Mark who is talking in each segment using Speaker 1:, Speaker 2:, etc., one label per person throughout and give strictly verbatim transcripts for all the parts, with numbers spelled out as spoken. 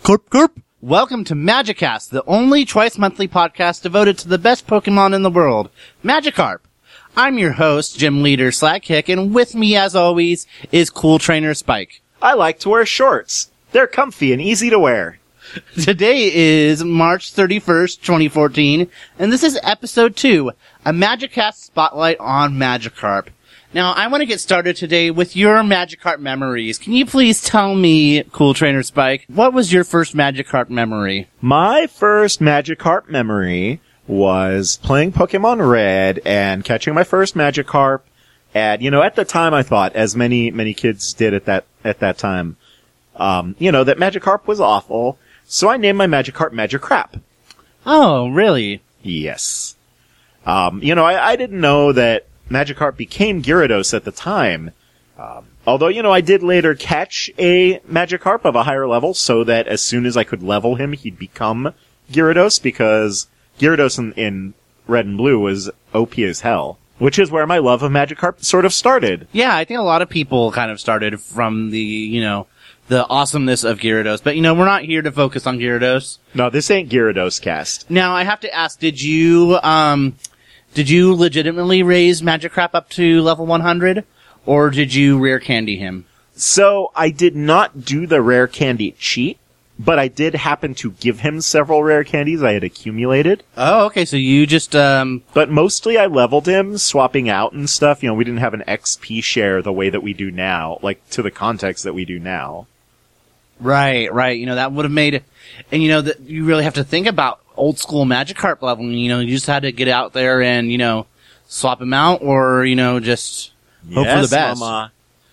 Speaker 1: Corp, corp. Welcome to Magicast, the only twice-monthly podcast devoted to the best Pokemon in the world, Magikarp. I'm your host, Gym Leader Slagkick, and with me, as always, is Cool Trainer Spike.
Speaker 2: I like to wear shorts. They're comfy and easy to wear.
Speaker 1: Today is March thirty-first, twenty fourteen, and this is episode two, a Magicast spotlight on Magikarp. Now, I want to get started today with your Magikarp memories. Can you please tell me, Cool Trainer Spike, what was your first Magikarp memory?
Speaker 2: My first Magikarp memory was playing Pokemon Red and catching my first Magikarp. And, you know, at the time I thought, as many, many kids did at that, at that time, um, you know, that Magikarp was awful. So I named my Magikarp Magikrap.
Speaker 1: Oh, really?
Speaker 2: Yes. Um, you know, I, I didn't know that Magikarp became Gyarados at the time. Um, although, you know, I did later catch a Magikarp of a higher level so that as soon as I could level him, he'd become Gyarados, because Gyarados in, in Red and Blue was O P as hell, which is where my love of Magikarp sort of started.
Speaker 1: Yeah, I think a lot of people kind of started from the, you know, the awesomeness of Gyarados. But, you know, we're not here to focus on Gyarados.
Speaker 2: No, this ain't Gyarados cast.
Speaker 1: Now, I have to ask, did you, um... Did you legitimately raise Magikarp up to level one hundred, or did you rare candy him?
Speaker 2: So, I did not do the rare candy cheat, but I did happen to give him several rare candies I had accumulated.
Speaker 1: Oh, okay, so you just, um...
Speaker 2: But mostly I leveled him, swapping out and stuff. You know, we didn't have an X P share the way that we do now, like, to the context that we do now.
Speaker 1: Right, right, you know, that would have made... And, you know, that you really have to think about old school Magikarp leveling. You know, you just had to get out there and, you know, swap him out, or, you know, just hope
Speaker 2: yes,
Speaker 1: for the best.
Speaker 2: Mama.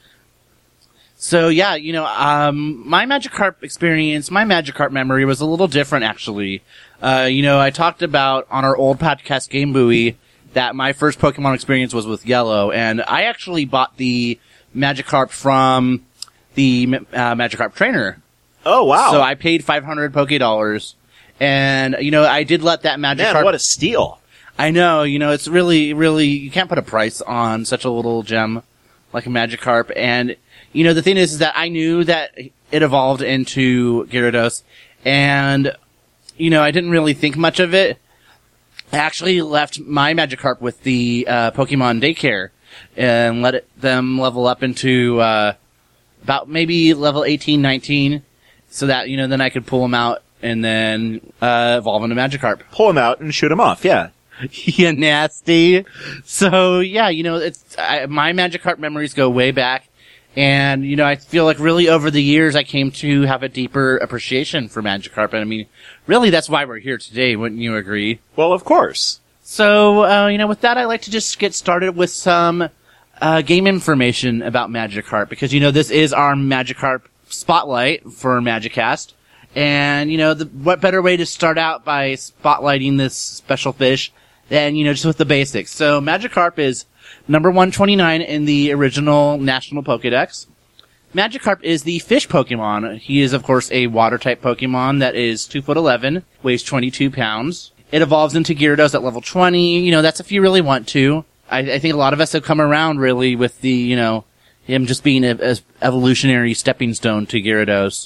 Speaker 1: So, yeah, you know, um, my Magikarp experience, my Magikarp memory was a little different, actually. Uh, you know, I talked about on our old podcast, Game Buoy, that my first Pokemon experience was with Yellow, and I actually bought the Magikarp from the uh, Magikarp trainer.
Speaker 2: Oh, wow.
Speaker 1: So I paid five hundred Poké Dollars. And, you know, I did let that Magikarp...
Speaker 2: Man, what a steal.
Speaker 1: I know, you know, it's really, really... You can't put a price on such a little gem like a Magikarp. And, you know, the thing is, is that I knew that it evolved into Gyarados. And, you know, I didn't really think much of it. I actually left my Magikarp with the uh, Pokemon Daycare and let it, them level up into uh, about maybe level eighteen, nineteen. So that, you know, then I could pull them out and then uh evolve into Magikarp.
Speaker 2: Pull him out and shoot him off, yeah.
Speaker 1: Yeah, nasty. So, yeah, you know, it's I, my Magikarp memories go way back. And, you know, I feel like really over the years I came to have a deeper appreciation for Magikarp. And, I mean, really that's why we're here today, wouldn't you agree?
Speaker 2: Well, of course.
Speaker 1: So, uh, you know, with that, I'd like to just get started with some uh game information about Magikarp. Because, you know, this is our Magikarp spotlight for Magicast. And, you know, the, what better way to start out by spotlighting this special fish than, you know, just with the basics. So, Magikarp is number one twenty-nine in the original National Pokedex. Magikarp is the fish Pokemon. He is, of course, a water-type Pokemon that is two foot eleven, weighs twenty-two pounds. It evolves into Gyarados at level twenty. You know, that's if you really want to. I, I think a lot of us have come around, really, with the, you know, him just being a, a evolutionary stepping stone to Gyarados.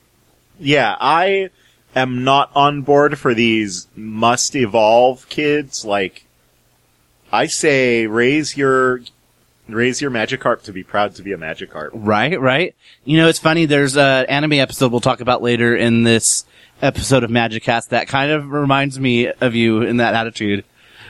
Speaker 2: Yeah, I am not on board for these must-evolve kids. Like, I say raise your raise your Magikarp to be proud to be a Magikarp.
Speaker 1: Right, right. You know, it's funny, there's an anime episode we'll talk about later in this episode of Magicast that kind of reminds me of you in that attitude.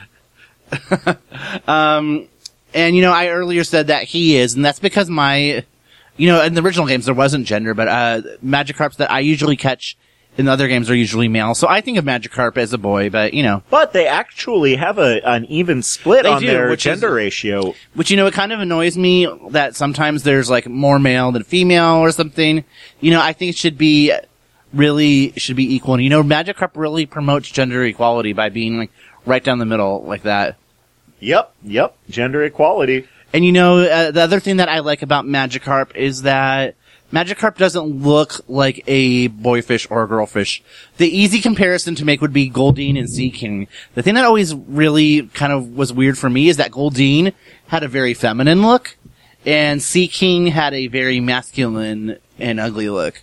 Speaker 1: um... And, you know, I earlier said that he is, and that's because my, you know, in the original games there wasn't gender, but, uh, Magikarps that I usually catch in other games are usually male. So I think of Magikarp as a boy, but, you know.
Speaker 2: But they actually have a, an even split
Speaker 1: They
Speaker 2: on
Speaker 1: do,
Speaker 2: their
Speaker 1: which
Speaker 2: gender
Speaker 1: is-
Speaker 2: ratio.
Speaker 1: Which, you know, it kind of annoys me that sometimes there's, like, more male than female or something. You know, I think it should be, really, should be equal. And, you know, Magikarp really promotes gender equality by being, like, right down the middle like that.
Speaker 2: Yep, yep, gender equality.
Speaker 1: And, you know, uh, the other thing that I like about Magikarp is that Magikarp doesn't look like a boy fish or a girl fish. The easy comparison to make would be Goldeen and Seaking. The thing that always really kind of was weird for me is that Goldeen had a very feminine look, and Seaking had a very masculine and ugly look.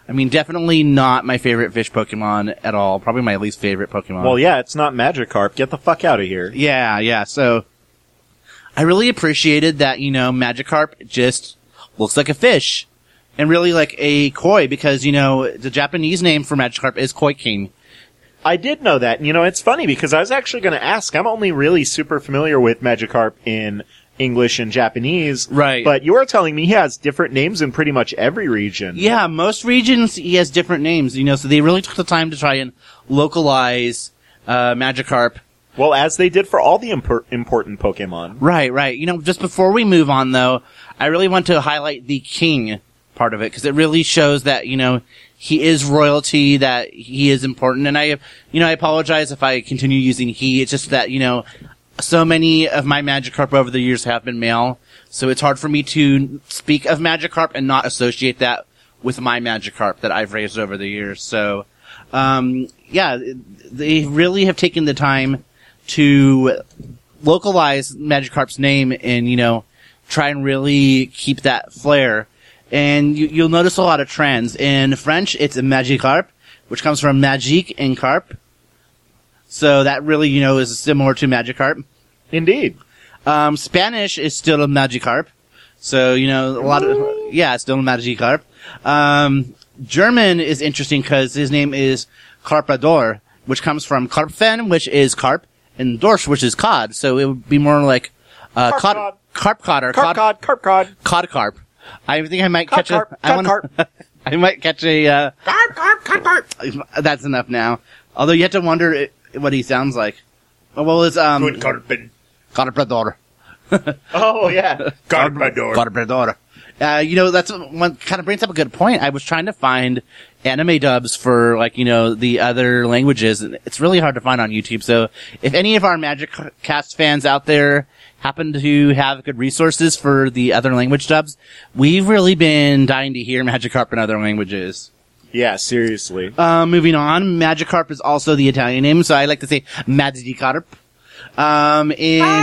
Speaker 1: I mean, definitely not my favorite fish Pokemon at all. Probably my least favorite Pokemon.
Speaker 2: Well, yeah, it's not Magikarp. Get the fuck out of here.
Speaker 1: Yeah, yeah. So, I really appreciated that, you know, Magikarp just looks like a fish. And really like a koi, because, you know, the Japanese name for Magikarp is Koi King.
Speaker 2: I did know that. You know, it's funny because I was actually going to ask. I'm only really super familiar with Magikarp in English and Japanese.
Speaker 1: Right.
Speaker 2: But you are telling me he has different names in pretty much every region.
Speaker 1: Yeah, most regions he has different names, you know, so they really took the time to try and localize uh, Magikarp.
Speaker 2: Well, as they did for all the impor- important Pokemon.
Speaker 1: Right, right. You know, just before we move on, though, I really want to highlight the king part of it, because it really shows that, you know, he is royalty, that he is important, and I, you know, I apologize if I continue using he. It's just that, you know, so many of my Magikarp over the years have been male, so it's hard for me to speak of Magikarp and not associate that with my Magikarp that I've raised over the years. So, um, yeah, they really have taken the time to localize Magikarp's name and, you know, try and really keep that flair. And you, you'll notice a lot of trends. In French, it's a Magikarp, which comes from magique and carp. So that really, you know, is similar to Magikarp.
Speaker 2: Indeed.
Speaker 1: Um, Spanish is still a Magikarp. So, you know, a lot of, yeah, it's still a Magikarp. Um, German is interesting because his name is Carpador, which comes from Karpfen, which is carp, and Dorsch, which is cod. So it would be more like, uh,
Speaker 2: Carp
Speaker 1: cod,
Speaker 2: cod.
Speaker 1: carp cod or
Speaker 2: Carp cod, carp cod.
Speaker 1: cod carp. I think I might
Speaker 2: Cod
Speaker 1: catch
Speaker 2: carp,
Speaker 1: a, I
Speaker 2: cod
Speaker 1: wanna,
Speaker 2: carp.
Speaker 1: I might catch a, uh,
Speaker 2: Carp, carp, carp, carp.
Speaker 1: that's enough now. Although you have to wonder it, what he sounds like. Well, it's, um,
Speaker 2: Good carpin.
Speaker 1: Carpador.
Speaker 2: Oh, yeah. Carpador.
Speaker 1: Carpador. Uh, you know, that's one kind of brings up a good point. I was trying to find anime dubs for, like, you know, the other languages, and it's really hard to find on YouTube. So if any of our Magic Cast fans out there happen to have good resources for the other language dubs, we've really been dying to hear Magikarp in other languages.
Speaker 2: Yeah, seriously.
Speaker 1: Uh, moving on, Magikarp is also the Italian name, so I like to say Magikarp. Um, in,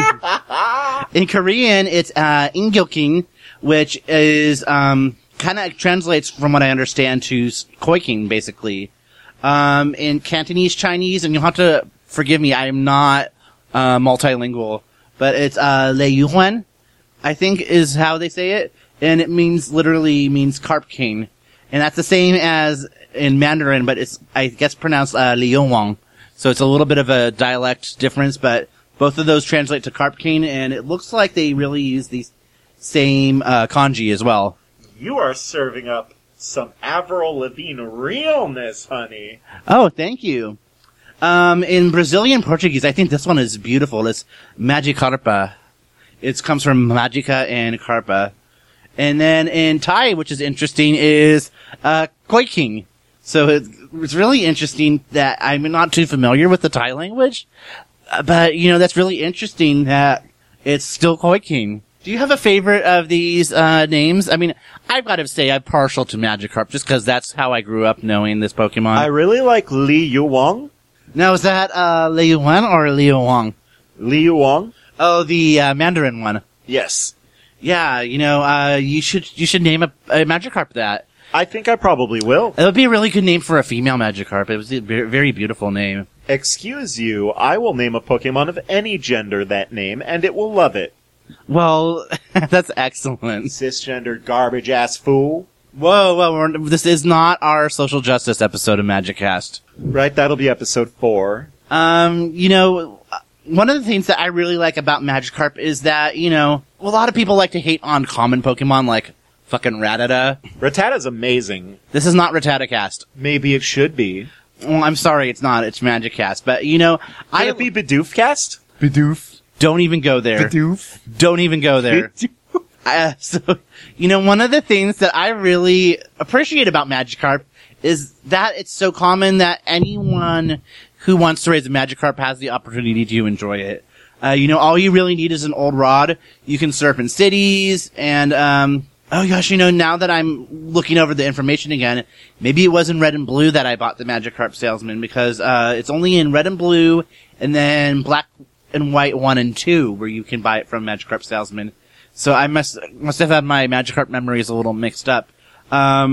Speaker 1: in Korean, it's, uh, Ingyoking, which is, um, kind of translates, from what I understand, to Koi King, basically. Um, in Cantonese Chinese, and you'll have to forgive me, I am not, uh, multilingual, but it's, uh, Lei Yuhuan, I think is how they say it, and it means, literally means Carp King. And that's the same as in Mandarin, but it's, I guess, pronounced, uh, Liu Wang. So it's a little bit of a dialect difference, but both of those translate to Carp King, and it looks like they really use these same, uh, kanji as well.
Speaker 2: You are serving up some Avril Lavigne realness, honey.
Speaker 1: Oh, thank you. Um, in Brazilian Portuguese, I think this one is beautiful. It's Magikarpa. It comes from Magica and Carpa. And then in Thai, which is interesting, is, uh, Koi King. So it's, it's really interesting that I'm not too familiar with the Thai language, but, you know, that's really interesting that it's still Koi King. Do you have a favorite of these, uh, names? I mean, I've got to say I'm partial to Magikarp just because that's how I grew up knowing this Pokemon.
Speaker 2: I really like Li Yu Wang.
Speaker 1: Now, is that, uh, Liu Wan or Liu Wang?
Speaker 2: Li Yu Wang?
Speaker 1: Oh, the, uh, Mandarin one.
Speaker 2: Yes.
Speaker 1: Yeah, you know, uh, you should, you should name a, a Magikarp that.
Speaker 2: I think I probably will.
Speaker 1: It would be a really good name for a female Magikarp. It was a very, very beautiful name.
Speaker 2: Excuse you, I will name a Pokemon of any gender that name, and it will love it.
Speaker 1: Well, that's excellent.
Speaker 2: Cisgendered garbage-ass fool.
Speaker 1: Whoa, whoa, we're, this is not our social justice episode of MagicCast.
Speaker 2: Right, that'll be episode four.
Speaker 1: Um, you know, one of the things that I really like about Magikarp is that, you know, a lot of people like to hate on common Pokemon like fucking Rattata.
Speaker 2: Rattata's amazing.
Speaker 1: This is not Rattata-cast.
Speaker 2: Maybe it should be.
Speaker 1: Well, I'm sorry, it's not. It's MagicCast. But, you know,
Speaker 2: Could
Speaker 1: I...
Speaker 2: it be Bidoofcast?
Speaker 3: Bidoof.
Speaker 1: Don't even go there.
Speaker 3: Bidoof.
Speaker 1: Don't even go there. Uh, so, you know, one of the things that I really appreciate about Magikarp is that it's so common that anyone who wants to raise a Magikarp has the opportunity to enjoy it. Uh, you know, all you really need is an old rod. You can surf in cities, and, um, oh gosh, you know, now that I'm looking over the information again, maybe it was in red and blue that I bought the Magikarp Salesman, because, uh, it's only in red and blue, and then black and white one and two, where you can buy it from Magikarp Salesman. So I must, must have had my Magikarp memories a little mixed up. Um,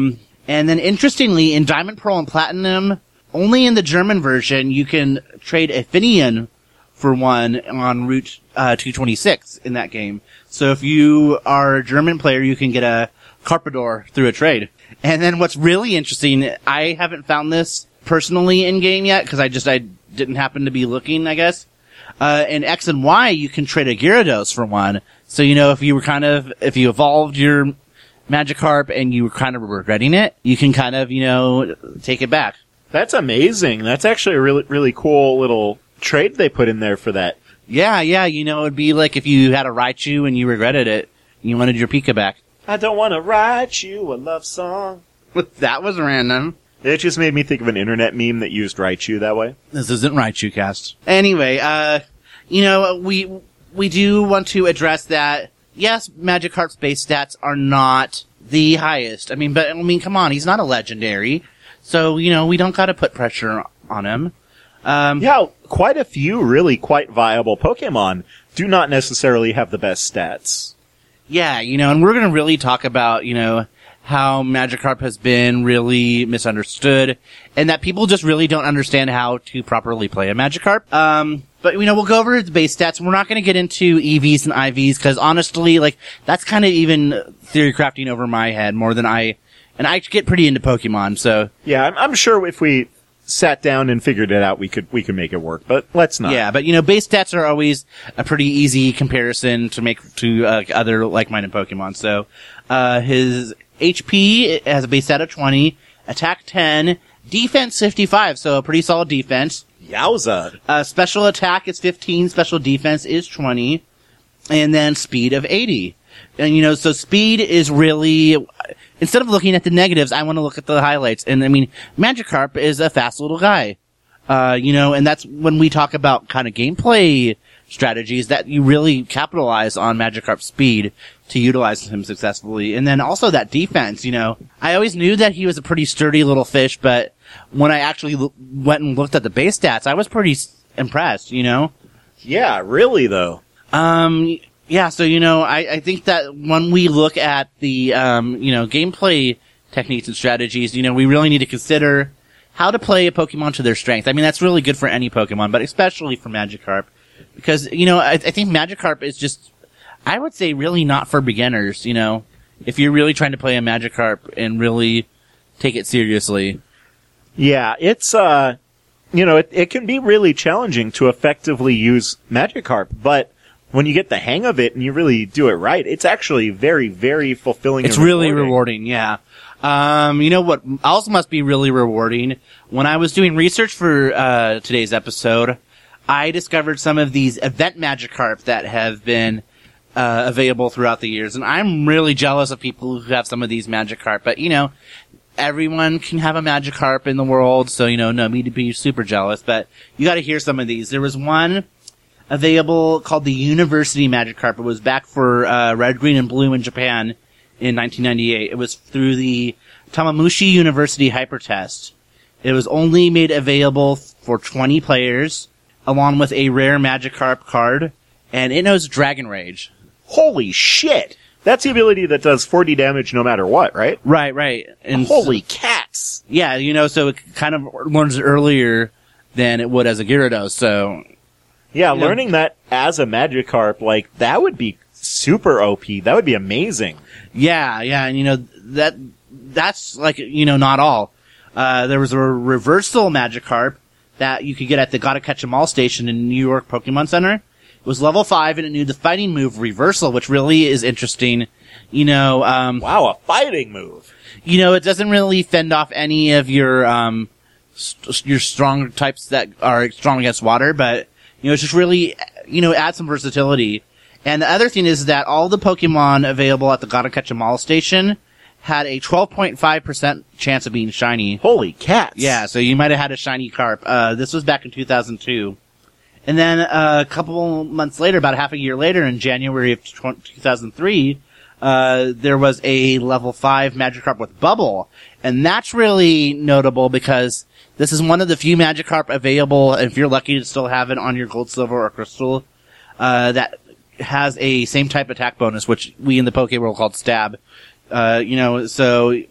Speaker 1: And then interestingly, in Diamond, Pearl, and Platinum, only in the German version, you can trade a Finian for one on Route uh, two twenty-six in that game. So if you are a German player, you can get a Carpador through a trade. And then what's really interesting, I haven't found this personally in game yet, because I just, I didn't happen to be looking, I guess. Uh, in X and Y, you can trade a Gyarados for one. So, you know, if you were kind of, if you evolved your Magikarp and you were kind of regretting it, you can kind of, you know, take it back.
Speaker 2: That's amazing. That's actually a really, really cool little trade they put in there for that.
Speaker 1: Yeah, yeah, you know, it'd be like if you had a Raichu and you regretted it, you wanted your Pika back.
Speaker 2: I don't want to write you a love song.
Speaker 1: That was random.
Speaker 2: It just made me think of an internet meme that used Raichu that way.
Speaker 1: This isn't Raichu cast. Anyway, uh, you know, we, we do want to address that, yes, Magikarp's base stats are not the highest. I mean, but, I mean, come on, he's not a legendary. So, you know, we don't gotta put pressure on him. Um,
Speaker 2: yeah, quite a few really quite viable Pokemon do not necessarily have the best stats.
Speaker 1: Yeah, you know, and we're gonna really talk about, you know, how Magikarp has been really misunderstood, and that people just really don't understand how to properly play a Magikarp. Um, but, you know, we'll go over the base stats. We're not gonna get into E Vs and I Vs, because honestly, like, that's kind of even theory crafting over my head more than I, and I get pretty into Pokemon, so.
Speaker 2: Yeah, I'm, I'm sure if we sat down and figured it out, we could, we could make it work, but let's not.
Speaker 1: Yeah, but, you know, base stats are always a pretty easy comparison to make to, uh, other like-minded Pokemon. So, uh, his H P has a base stat of twenty, attack ten, defense fifty-five, so a pretty solid defense.
Speaker 2: Yowza.
Speaker 1: Uh, special attack is fifteen, special defense is twenty, and then speed of eighty. And, you know, so speed is really, instead of looking at the negatives, I want to look at the highlights. And, I mean, Magikarp is a fast little guy. Uh, you know, and that's when we talk about kind of gameplay strategies that you really capitalize on Magikarp's speed to utilize him successfully. And then also that defense, you know, I always knew that he was a pretty sturdy little fish, but when I actually l- went and looked at the base stats, I was pretty s- impressed, you know?
Speaker 2: Yeah, really though.
Speaker 1: Um, yeah, so, you know, I, I think that when we look at the, um, you know, gameplay techniques and strategies, you know, we really need to consider how to play a Pokemon to their strength. I mean, that's really good for any Pokemon, but especially for Magikarp. Because, you know, I, I think Magikarp is just, I would say really not for beginners, you know, if you're really trying to play a Magikarp and really take it seriously.
Speaker 2: Yeah, it's, uh, you know, it, it can be really challenging to effectively use Magikarp, but when you get the hang of it and you really do it right, it's actually very, very fulfilling.
Speaker 1: It's
Speaker 2: and
Speaker 1: really
Speaker 2: rewarding.
Speaker 1: rewarding, yeah. Um, you know what else must be really rewarding? When I was doing research for, uh, today's episode, I discovered some of these event Magikarp that have been, uh, available throughout the years. And I'm really jealous of people who have some of these Magikarp. But, you know, everyone can have a Magikarp in the world, so, you know, no need to be super jealous. But you gotta hear some of these. There was one available called the University Magikarp. It was back for, uh, Red, Green, and Blue in Japan in nineteen ninety-eight. It was through the Tamamushi University Hyper Test. It was only made available for twenty players, along with a rare Magikarp card, and it knows Dragon Rage.
Speaker 2: Holy shit! That's the ability that does forty damage no matter what, right?
Speaker 1: Right, right. And
Speaker 2: holy cats!
Speaker 1: Yeah, you know, so it kind of learns it earlier than it would as a Gyarados, so.
Speaker 2: Yeah,
Speaker 1: you know,
Speaker 2: learning that as a Magikarp, like, that would be super O P. That would be amazing.
Speaker 1: Yeah, yeah, and you know, that, that's like, you know, not all. Uh, there was a reversal Magikarp that you could get at the Gotta Catch 'Em All station in New York Pokemon Center. It was level five and it knew the fighting move Reversal, which really is interesting. You know, um.
Speaker 2: Wow, a fighting move.
Speaker 1: You know, it doesn't really fend off any of your, um, st- your strong types that are strong against water, but, you know, it's just really, you know, add some versatility. And the other thing is that all the Pokemon available at the Gotta Catch 'Em All station had a twelve point five percent chance of being shiny.
Speaker 2: Holy cats.
Speaker 1: Yeah, so you might have had a shiny Carp. Uh, this was back in two thousand two. And then uh, a couple months later, about a half a year later, in January of two thousand three, uh, there was a level five Magikarp with Bubble. And that's really notable because this is one of the few Magikarp available, if you're lucky to still have it on your Gold, Silver, or Crystal, uh, that has a same type attack bonus, which we in the Poké world called Stab. Uh, you know, so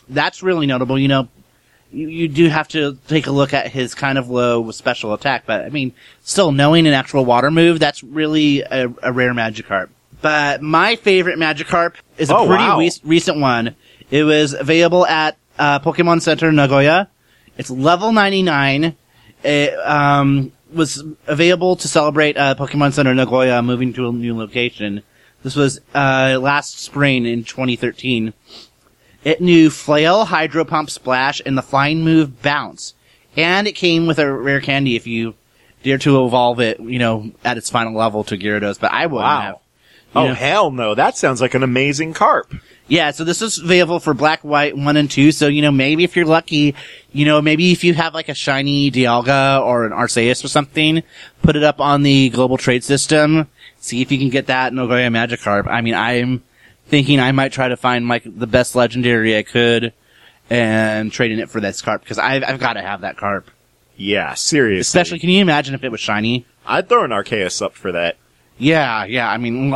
Speaker 1: that's really notable. You know, you, you do have to take a look at his kind of low special attack, but I mean, still knowing an actual water move, that's really a, a rare Magikarp. But my favorite Magikarp is a
Speaker 2: Oh,
Speaker 1: pretty
Speaker 2: wow.
Speaker 1: re- recent one. It was available at uh, Pokemon Center Nagoya. It's level ninety-nine. It um, was available to celebrate uh, Pokemon Center Nagoya moving to a new location. This was uh, last spring in twenty thirteen. It knew Flail, Hydro Pump, Splash, and the flying move Bounce. And it came with a rare candy if you dare to evolve it, you know, at its final level to Gyarados, but I wouldn't
Speaker 2: Wow.
Speaker 1: have. You
Speaker 2: Oh,
Speaker 1: know?
Speaker 2: hell no. That sounds like an amazing carp.
Speaker 1: Yeah, so this is available for Black, White, one and two, so, you know, maybe if you're lucky, you know, maybe if you have like a shiny Dialga or an Arceus or something, put it up on the global trade system, see if you can get that Nagoya Magikarp. I mean, I'm thinking I might try to find like the best legendary I could and trading it for this carp, because I've, I've got to have that carp.
Speaker 2: Yeah, seriously.
Speaker 1: Especially, can you imagine if it was shiny?
Speaker 2: I'd throw an Arceus up for that.
Speaker 1: Yeah, yeah. I mean,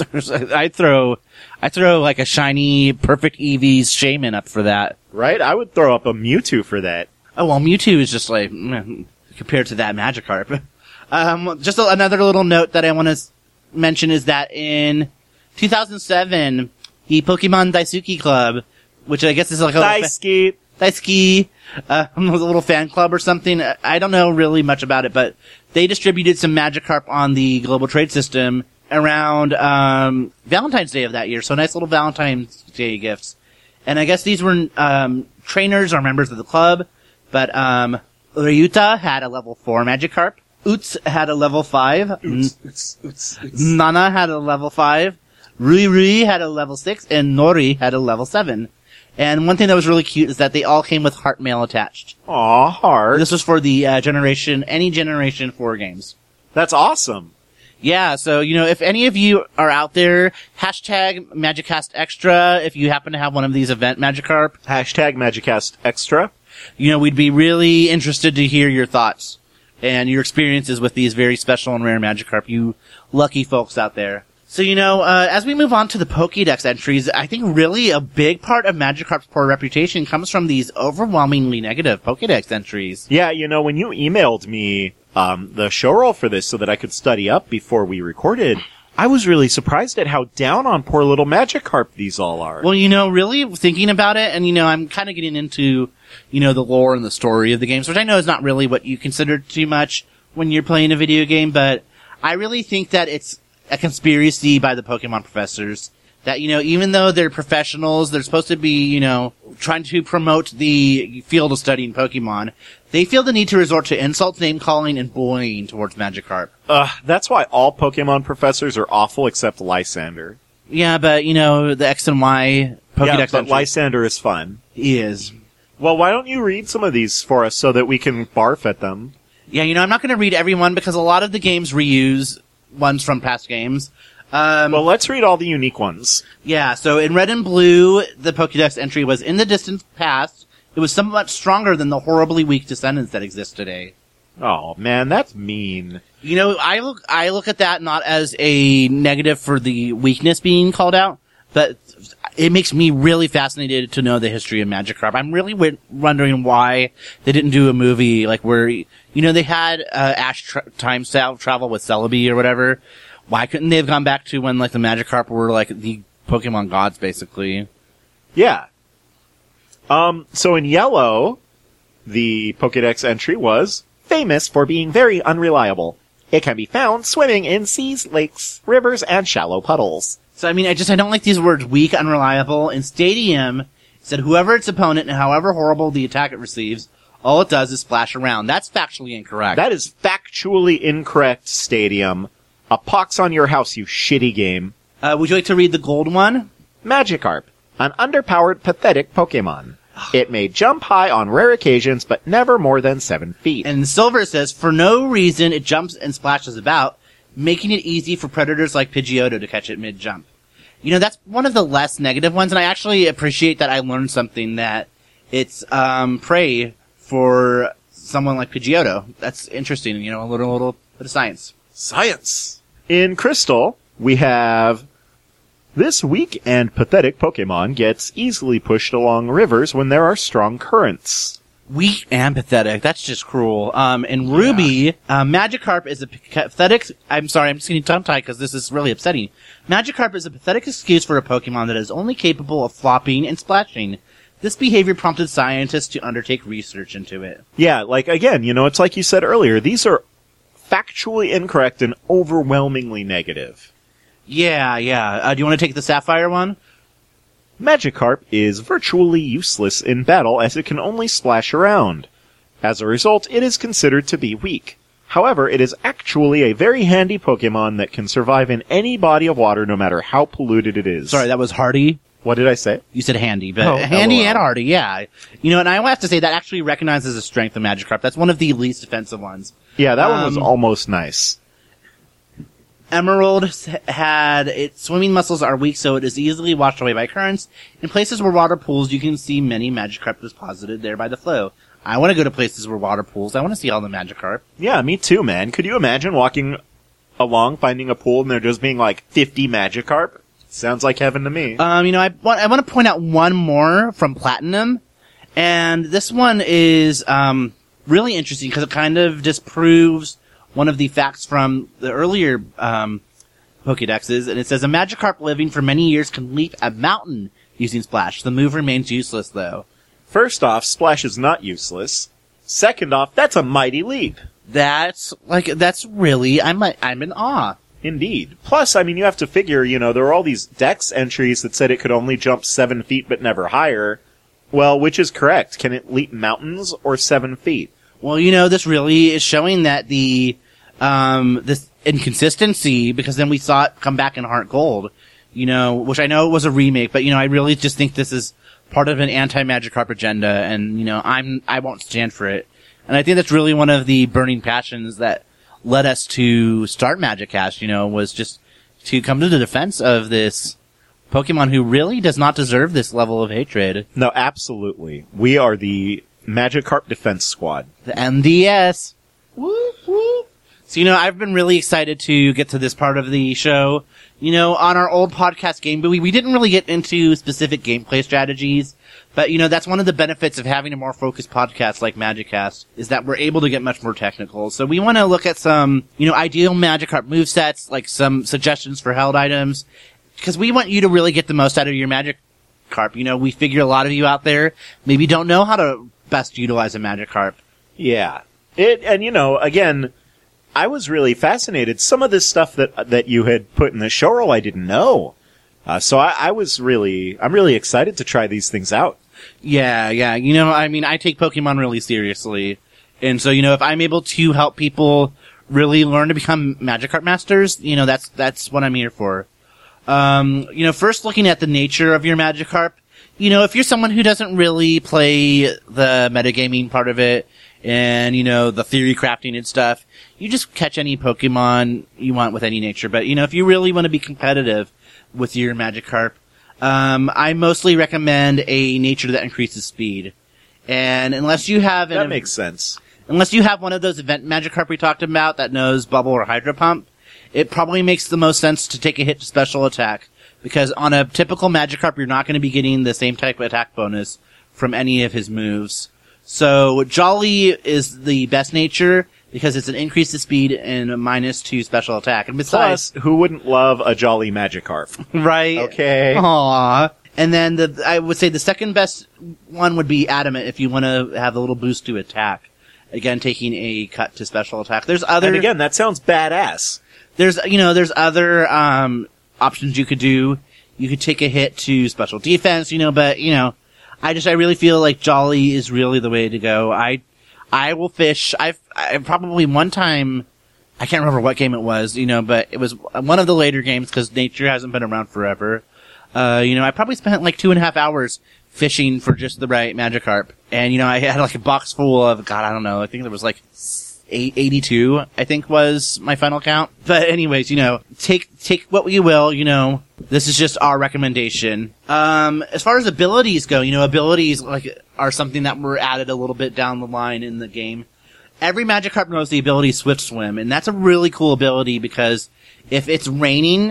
Speaker 1: I throw, I throw like a shiny, perfect Eevee's Shaman up for that.
Speaker 2: Right? I would throw up a Mewtwo for that.
Speaker 1: Oh well, Mewtwo is just like mm, compared to that Magikarp. Um, just a, another little note that I want to s- mention is that in two thousand seven, the Pokemon Daisuki Club, which I guess is like a little fa-
Speaker 2: Daisuke.
Speaker 1: Daisuki, uh, a little fan club or something. I don't know really much about it, but they distributed some Magikarp on the global trade system around um, Valentine's Day of that year. So nice little Valentine's Day gifts. And I guess these were um, trainers or members of the club. But um, Ryuta had a level four Magikarp. Uts had a level five.
Speaker 2: Oots, oots, oots, oots.
Speaker 1: Nana had a level five. Rui Rui had a level six. And Nori had a level seven. And one thing that was really cute is that they all came with heart mail attached.
Speaker 2: Aw, heart.
Speaker 1: This was for the uh, generation, any generation four games.
Speaker 2: That's awesome.
Speaker 1: Yeah, so, you know, if any of you are out there, hashtag Magicast Extra, if you happen to have one of these event Magikarp,
Speaker 2: Hashtag Magicast Extra.
Speaker 1: you know, we'd be really interested to hear your thoughts and your experiences with these very special and rare Magikarp, you lucky folks out there. So, you know, uh, as we move on to the Pokédex entries, I think really a big part of Magikarp's poor reputation comes from these overwhelmingly negative Pokédex entries.
Speaker 2: Yeah, you know, when you emailed me um, the show roll for this so that I could study up before we recorded, I was really surprised at how down on poor little Magikarp these all are.
Speaker 1: Well, you know, really thinking about it, and, you know, I'm kind of getting into, you know, the lore and the story of the games, which I know is not really what you consider too much when you're playing a video game, but I really think that it's a conspiracy by the Pokemon professors that, you know, even though they're professionals, they're supposed to be, you know, trying to promote the field of studying Pokemon, they feel the need to resort to insults, name-calling, and bullying towards Magikarp.
Speaker 2: Uh, that's why all Pokemon professors are awful except Lysander.
Speaker 1: Yeah, but, you know, the X and Y Pokédex
Speaker 2: yeah, but
Speaker 1: entry
Speaker 2: Lysander is fun.
Speaker 1: is.
Speaker 2: Well, why don't you read some of these for us so that we can barf at them?
Speaker 1: Yeah, you know, I'm not going to read every one because a lot of the games reuse ones from past games. Um,
Speaker 2: Well, let's read all the unique ones.
Speaker 1: yeah, so in Red and Blue, the Pokédex entry was in the distant past. It was somewhat stronger than the horribly weak descendants that exist today.
Speaker 2: Oh, man, that's mean.
Speaker 1: You know, I look, I look at that not as a negative for the weakness being called out, but it makes me really fascinated to know the history of Magikarp. I'm really w- wondering why they didn't do a movie like where, you know, they had uh, Ash tra- time sa- travel with Celebi or whatever. Why couldn't they have gone back to when like the Magikarp were like the Pokemon gods, basically?
Speaker 2: Yeah. Um, so in yellow, the Pokédex entry was famous for being very unreliable. It can be found swimming in seas, lakes, rivers, and shallow puddles.
Speaker 1: So I mean, I just I don't like these words weak, unreliable. In Stadium, it said whoever its opponent and however horrible the attack it receives, all it does is splash around. That's factually incorrect.
Speaker 2: That is factually incorrect, Stadium. A pox on your house, you shitty game.
Speaker 1: uh, would you like to read the gold one?
Speaker 2: Magikarp, an underpowered, pathetic Pokemon. It may jump high on rare occasions, but never more than seven feet.
Speaker 1: And in Silver it says, for no reason it jumps and splashes about, making it easy for predators like Pidgeotto to catch it mid-jump. You know, that's one of the less negative ones, and I actually appreciate that I learned something that it's um, prey for someone like Pidgeotto. That's interesting, you know, a little, little bit of science.
Speaker 2: Science! In Crystal, we have This weak and pathetic Pokemon gets easily pushed along rivers when there are strong currents.
Speaker 1: Weak and pathetic. That's just cruel. Um, in Ruby, uh, Magikarp is a pathetic, I'm sorry, I'm just getting tongue-tied because this is really upsetting. Magikarp is a pathetic excuse for a Pokemon that is only capable of flopping and splashing. This behavior prompted scientists to undertake research into it.
Speaker 2: Yeah, like, again, you know, it's like you said earlier, these are factually incorrect and overwhelmingly negative.
Speaker 1: Yeah, yeah. Uh, do you want to take the Sapphire one?
Speaker 2: Magikarp is virtually useless in battle as it can only splash around. As a result, it is considered to be weak. However, it is actually a very handy Pokemon that can survive in any body of water no matter how polluted it is.
Speaker 1: Sorry, that was hardy.
Speaker 2: What did I say?
Speaker 1: You said handy, but
Speaker 2: Oh,
Speaker 1: handy
Speaker 2: lol.
Speaker 1: and hardy, yeah. You know, and I have to say that actually recognizes the strength of Magikarp. That's one of the least offensive ones.
Speaker 2: Yeah, that one was
Speaker 1: Um,
Speaker 2: almost nice.
Speaker 1: Emerald had its swimming muscles are weak, so it is easily washed away by currents. In places where water pools, you can see many Magikarp deposited there by the flow. I want to go to places where water pools. I want to see all the Magikarp.
Speaker 2: Yeah, me too, man. Could you imagine walking along, finding a pool, and there just being like fifty Magikarp? Sounds like heaven to me.
Speaker 1: Um, you know, I want I want to point out one more from Platinum, and this one is um really interesting because it kind of disproves one of the facts from the earlier um, Pokédexes, and it says a Magikarp living for many years can leap a mountain using Splash. The move remains useless, though.
Speaker 2: First off, Splash is not useless. Second off, that's a mighty leap.
Speaker 1: That's like that's really I'm I'm in awe.
Speaker 2: Indeed. Plus, I mean, you have to figure, you know, there are all these Dex entries that said it could only jump seven feet but never higher. Well, which is correct? Can it leap mountains or seven feet?
Speaker 1: Well, you know, this really is showing that the um this inconsistency, because then we saw it come back in Heart Gold, you know, which I know it was a remake, but you know, I really just think this is part of an anti-Magikarp agenda, and you know, I'm I won't stand for it. And I think that's really one of the burning passions that led us to start Magicast, you know, was just to come to the defense of this Pokemon who really does not deserve this level of hatred.
Speaker 2: No, absolutely. We are the Magikarp Defense Squad.
Speaker 1: The M D S. Whoop, whoop. So, you know, I've been really excited to get to this part of the show. You know, on our old podcast Game Buoy, we didn't really get into specific gameplay strategies, but, you know, that's one of the benefits of having a more focused podcast like Magicast, is that we're able to get much more technical. So we want to look at some, you know, ideal Magikarp movesets, like some suggestions for held items, because we want you to really get the most out of your Magikarp. You know, we figure a lot of you out there maybe don't know how to best utilize a Magikarp.
Speaker 2: Yeah. It, and you know, again, I was really fascinated. Some of this stuff that that you had put in the show roll, I didn't know. Uh, so I, I was really, I'm really excited to try these things out.
Speaker 1: Yeah, yeah. You know, I mean, I take Pokemon really seriously. And so, you know, if I'm able to help people really learn to become Magikarp masters, you know, that's, that's what I'm here for. Um, you know, first looking at the nature of your Magikarp, you know, if you're someone who doesn't really play the metagaming part of it, and, you know, the theory crafting and stuff, you just catch any Pokemon you want with any nature. But, you know, if you really want to be competitive with your Magikarp, um, I mostly recommend a nature that increases speed. And unless you have an,
Speaker 2: That makes sense.
Speaker 1: unless you have one of those event Magikarp we talked about that knows Bubble or Hydro Pump, it probably makes the most sense to take a hit to special attack. Because on a typical Magikarp, you're not going to be getting the same type of attack bonus from any of his moves. So Jolly is the best nature because it's an increase to speed and a minus two special attack. And besides,
Speaker 2: Plus, who wouldn't love a jolly Magikarp?
Speaker 1: right?
Speaker 2: Okay.
Speaker 1: Aww. And then the I would say the second best one would be Adamant if you want to have a little boost to attack. Again, taking a cut to special attack. There's other.
Speaker 2: And again, that sounds badass.
Speaker 1: There's you know there's other um options you could do. You could take a hit to special defense, you know, but you know. I just, I really feel like Jolly is really the way to go. I, I will fish. I've, I probably one time, I can't remember what game it was, you know, but it was one of the later games because nature hasn't been around forever. Uh, you know, I probably spent like two and a half hours fishing for just the right Magikarp. And, you know, I had like a box full of, God, I don't know, I think there was like eighty-two, I think was my final count. But anyways, you know, take, take what you will, you know, this is just our recommendation. Um, as far as abilities go, you know, abilities like are something that were added a little bit down the line in the game. Every Magikarp knows the ability Swift Swim, and that's a really cool ability because if it's raining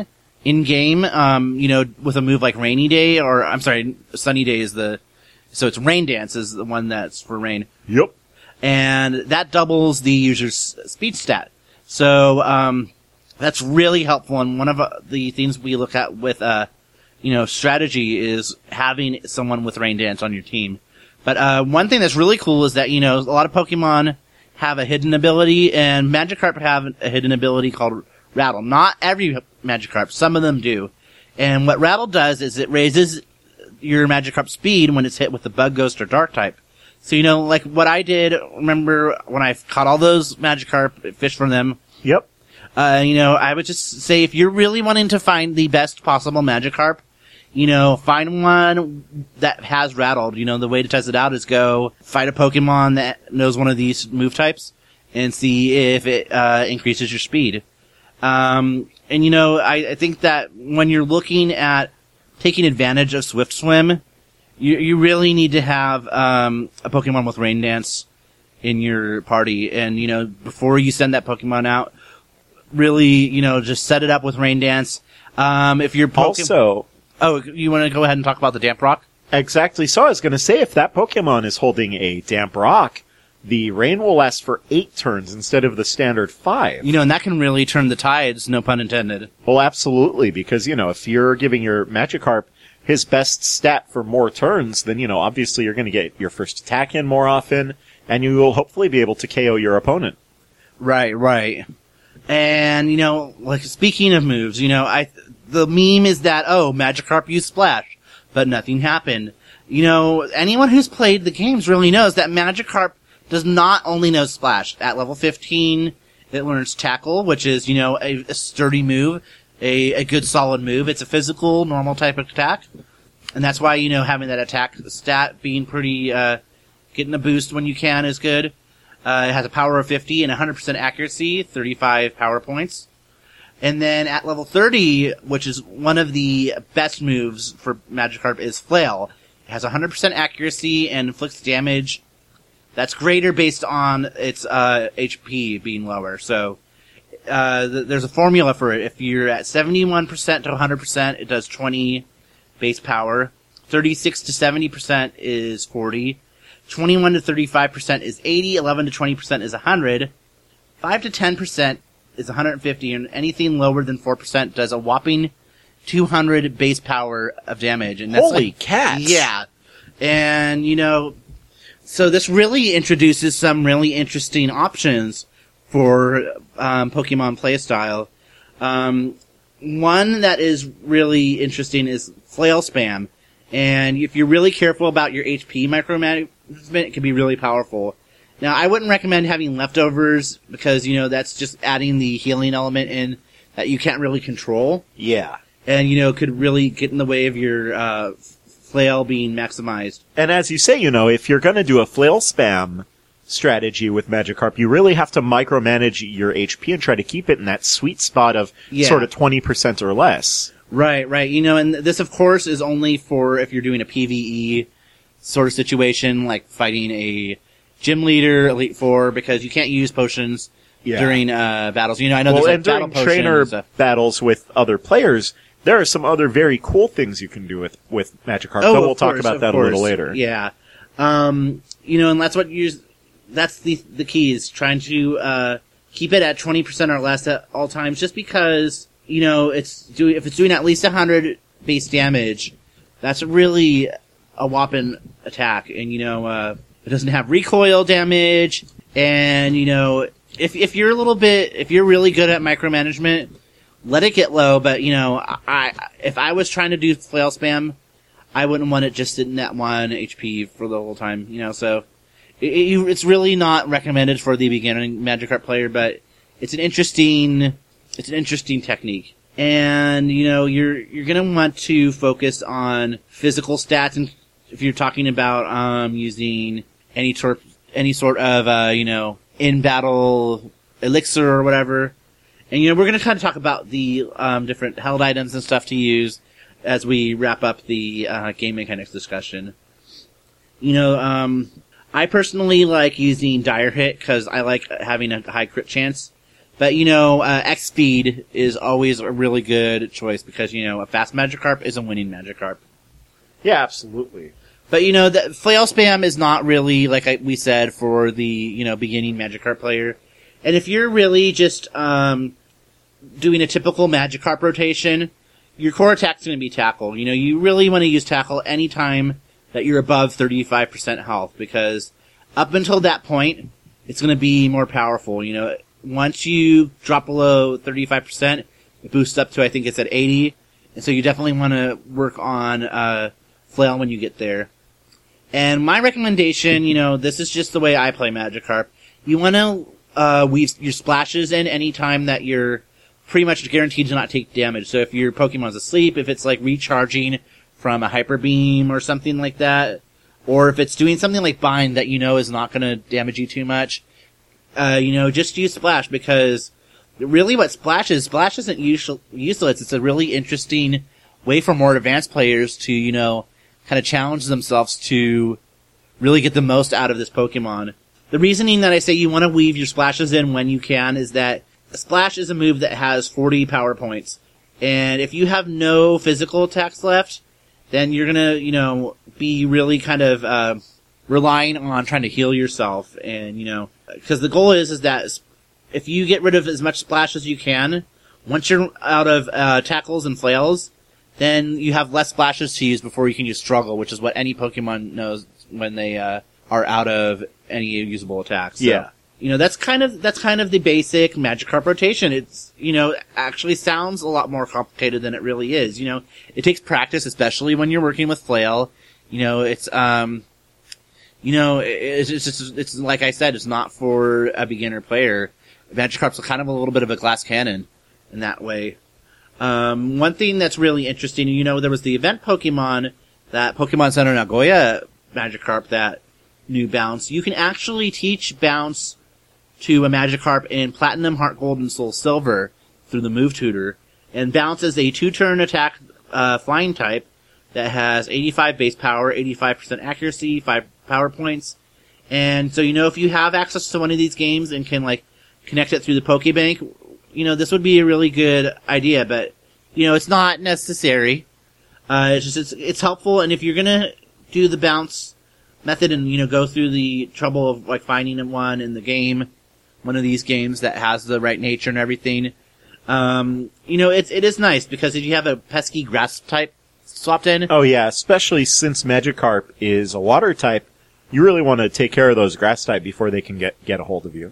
Speaker 1: in game. Um, you know, with a move like Rainy Day, or I'm sorry, Sunny Day is the so it's Rain Dance is the one that's for rain.
Speaker 2: Yep.
Speaker 1: And that doubles the user's speed stat. So um, that's really helpful. And one of uh, the things we look at with uh, you know strategy is having someone with Rain Dance on your team. But uh, one thing that's really cool is that you know a lot of Pokemon have a hidden ability, and Magikarp have a hidden ability called Rattle. Not every Magikarp, some of them do. And what Rattle does is it raises your Magikarp speed when it's hit with the Bug, Ghost, or Dark type. So, you know, like what I did, remember when I caught all those Magikarp, fished from them.
Speaker 2: Yep.
Speaker 1: Uh, you know, I would just say if you're really wanting to find the best possible Magikarp, you know, find one that has Rattled. You know, the way to test it out is go fight a Pokemon that knows one of these move types and see if it uh, increases your speed. Um, and you know, I, I think that when you're looking at taking advantage of Swift Swim, you, you really need to have um, a Pokemon with Rain Dance in your party. And, you know, before you send that Pokemon out, really, you know, just set it up with Rain Dance. Um, if you're Pokemon...
Speaker 2: Also...
Speaker 1: Oh, you want to go ahead and talk about the Damp Rock?
Speaker 2: Exactly. So I was going to say, if that Pokemon is holding a Damp Rock, the rain will last for eight turns instead of the standard five.
Speaker 1: You know, and that can really turn the tides, no pun intended.
Speaker 2: Well, absolutely, because, you know, if you're giving your Magikarp his best stat for more turns, then, you know, obviously you're going to get your first attack in more often, and you will hopefully be able to K O your opponent.
Speaker 1: Right, right. And, you know, like, speaking of moves, you know, I... The meme is that, oh, Magikarp used Splash, but nothing happened. You know, anyone who's played the games really knows that Magikarp does not only know Splash. At level fifteen, it learns Tackle, which is, you know, a, a sturdy move, a, a good solid move. It's a physical, normal type of attack. And that's why, you know, having that attack stat being pretty, uh, getting a boost when you can is good. Uh, it has a power of fifty and one hundred percent accuracy, thirty-five power points. And then at level thirty, which is one of the best moves for Magikarp, is Flail. It has one hundred percent accuracy and inflicts damage that's greater based on its uh, H P being lower. So uh, th- there's a formula for it. If you're at seventy-one percent to one hundred percent, it does twenty base power. thirty-six to seventy percent is forty. twenty-one to thirty-five percent is eighty. eleven to twenty percent is one hundred. five to ten percent is one hundred fifty, and anything lower than four percent does a whopping two hundred base power of damage. And that's
Speaker 2: Holy
Speaker 1: like,
Speaker 2: cats!
Speaker 1: Yeah. And, you know, so this really introduces some really interesting options for um, Pokemon playstyle. Um, one that is really interesting is Flail Spam. And if you're really careful about your H P micromanagement, it can be really powerful. Now, I wouldn't recommend having leftovers because, you know, that's just adding the healing element in that you can't really control.
Speaker 2: Yeah.
Speaker 1: And, you know, could really get in the way of your uh, flail being maximized.
Speaker 2: And as you say, you know, if you're going to do a flail spam strategy with Magikarp, you really have to micromanage your H P and try to keep it in that sweet spot of
Speaker 1: Yeah.
Speaker 2: sort of twenty percent or less.
Speaker 1: Right, right. You know, and this, of course, is only for if you're doing a PvE sort of situation, like fighting a gym leader, Elite Four, because you can't use potions
Speaker 2: Yeah.
Speaker 1: during uh, battles. You know, I know
Speaker 2: Well,
Speaker 1: there's
Speaker 2: and
Speaker 1: like battle
Speaker 2: during
Speaker 1: potions
Speaker 2: trainer
Speaker 1: and stuff.
Speaker 2: battles with other players, there are some other very cool things you can do with, with Magikarp,
Speaker 1: Oh,
Speaker 2: but we'll
Speaker 1: of
Speaker 2: talk
Speaker 1: course,
Speaker 2: about
Speaker 1: of
Speaker 2: that a little
Speaker 1: course.
Speaker 2: later.
Speaker 1: Yeah. Um, you know, and that's what you that's the the key is trying to uh, keep it at twenty percent or less at all times, just because, you know, it's doing if it's doing at least one hundred base damage, that's really a whopping attack. And, you know, uh, it doesn't have recoil damage, and, you know, if if you're a little bit, if you're really good at micromanagement, let it get low, but, you know, I, if I was trying to do flail spam, I wouldn't want it just sitting at one H P for the whole time, you know, so it, it, it's really not recommended for the beginning Magikarp player, but it's an interesting, it's an interesting technique. And, you know, you're, you're gonna want to focus on physical stats, and if you're talking about, um, using any sort, any sort of, uh, you know, in-battle elixir or whatever. And, you know, we're going to kind of talk about the um, different held items and stuff to use as we wrap up the uh, game mechanics discussion. You know, um, I personally like using Dire Hit because I like having a high crit chance. But, you know, uh, X-Speed is always a really good choice because, you know, a fast Magikarp is a winning Magikarp.
Speaker 2: Yeah, absolutely.
Speaker 1: But, you know, the Flail Spam is not really, like I, we said, for the, you know, beginning Magikarp player. And if you're really just um, doing a typical Magikarp rotation, your core attack's going to be Tackle. You know, you really want to use Tackle anytime that you're above thirty-five percent health because up until that point, it's going to be more powerful, you know. Once you drop below thirty-five percent, it boosts up to, I think it's at eighty. And so you definitely want to work on uh, Flail when you get there. And my recommendation, you know, this is just the way I play Magikarp. You want to uh, weave your splashes in any time that you're pretty much guaranteed to not take damage. So if your Pokemon's asleep, if it's like recharging from a Hyper Beam or something like that, or if it's doing something like Bind that you know is not going to damage you too much, Uh, you know, just use Splash because really what Splash is, Splash isn't usual, useless. It's a really interesting way for more advanced players to, you know, kind of challenge themselves to really get the most out of this Pokemon. The reasoning that I say you want to weave your splashes in when you can is that Splash is a move that has forty power points. And if you have no physical attacks left, then you're gonna, you know, be really kind of, uh, relying on trying to heal yourself. And, you know, because the goal is, is that if you get rid of as much Splash as you can, once you're out of, uh, Tackles and Flails, then you have less splashes to use before you can use Struggle, which is what any Pokemon knows when they, uh, are out of any usable attacks. So,
Speaker 2: yeah.
Speaker 1: You know, that's kind of, that's kind of the basic Magikarp rotation. It's, you know, actually sounds a lot more complicated than it really is. You know, it takes practice, especially when you're working with Flail. You know, it's, um, you know, it's, it's just, it's like I said, it's not for a beginner player. Magikarp's kind of a little bit of a glass cannon in that way. Um, one thing that's really interesting, you know, there was the event Pokemon, that Pokemon Center Nagoya Magikarp that knew Bounce. You can actually teach Bounce to a Magikarp in Platinum, Heart Gold, and Soul Silver through the Move Tutor. And Bounce is a two-turn attack, uh, flying type that has eighty-five base power, eighty-five percent accuracy, five power points. And so, you know, if you have access to one of these games and can, like, connect it through the Pokebank, you know, this would be a really good idea, but, you know, it's not necessary. Uh, it's just, it's, it's helpful, and if you're gonna do the Bounce method and, you know, go through the trouble of, like, finding one in the game, one of these games that has the right nature and everything, um, you know, it's, it is nice, because if you have a pesky grass type swapped in.
Speaker 2: Oh yeah, especially since Magikarp is a water type, you really want to take care of those grass type before they can get, get a hold of you.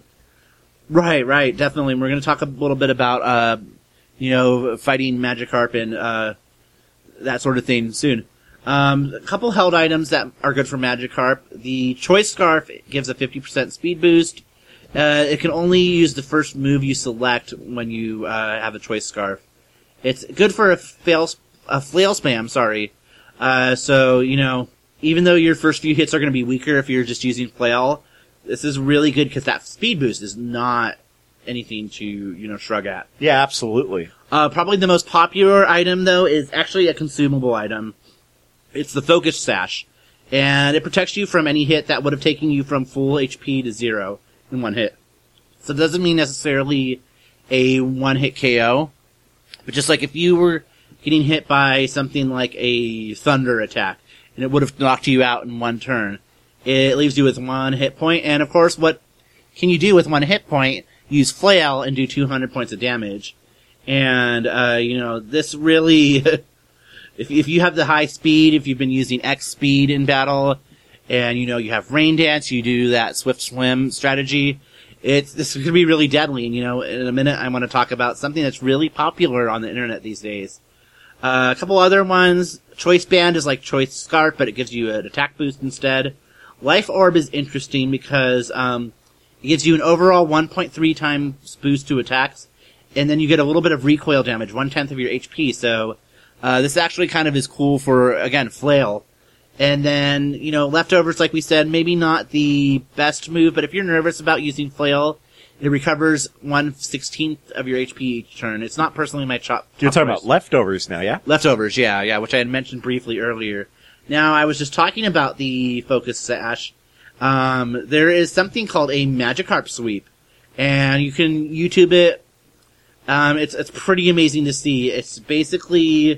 Speaker 1: Right, right, definitely. We're going to talk a little bit about, uh, you know, fighting Magikarp and, uh, that sort of thing soon. Um, a couple held items that are good for Magikarp. The Choice Scarf gives a fifty percent speed boost. Uh, it can only use the first move you select when you, uh, have a Choice Scarf. It's good for a fail, a flail spam, sorry. Uh, so, you know, even though your first few hits are going to be weaker if you're just using flail, this is really good because that speed boost is not anything to, you know, shrug at.
Speaker 2: Yeah, absolutely.
Speaker 1: Uh, probably the most popular item, though, is actually a consumable item. It's the Focus Sash. And it protects you from any hit that would have taken you from full H P to zero in one hit. So it doesn't mean necessarily a one-hit K O. But just like if you were getting hit by something like a Thunder attack, and it would have knocked you out in one turn, it leaves you with one hit point. And of course, what can you do with one hit point? Use Flail and do two hundred points of damage. And, uh, you know, this really, if, if you have the high speed, if you've been using X speed in battle, and, you know, you have Rain Dance, you do that Swift Swim strategy, it's, this could be really deadly. And, you know, in a minute I want to talk about something that's really popular on the internet these days. Uh, a couple other ones. Choice Band is like Choice Scarf, but it gives you an attack boost instead. Life Orb is interesting because, um, it gives you an overall one point three times boost to attacks, and then you get a little bit of recoil damage, one-tenth of your H P, so, uh, this actually kind of is cool for, again, Flail. And then, you know, Leftovers, like we said, maybe not the best move, but if you're nervous about using Flail, it recovers one sixteenth of your H P each turn. It's not personally my chop.
Speaker 2: You're talking about Leftovers now, yeah?
Speaker 1: Leftovers, yeah, yeah, which I had mentioned briefly earlier. Now, I was just talking about the Focus Sash. Um, there is something called a Magikarp Sweep, and you can YouTube it Um, it's it's pretty amazing to see. It's basically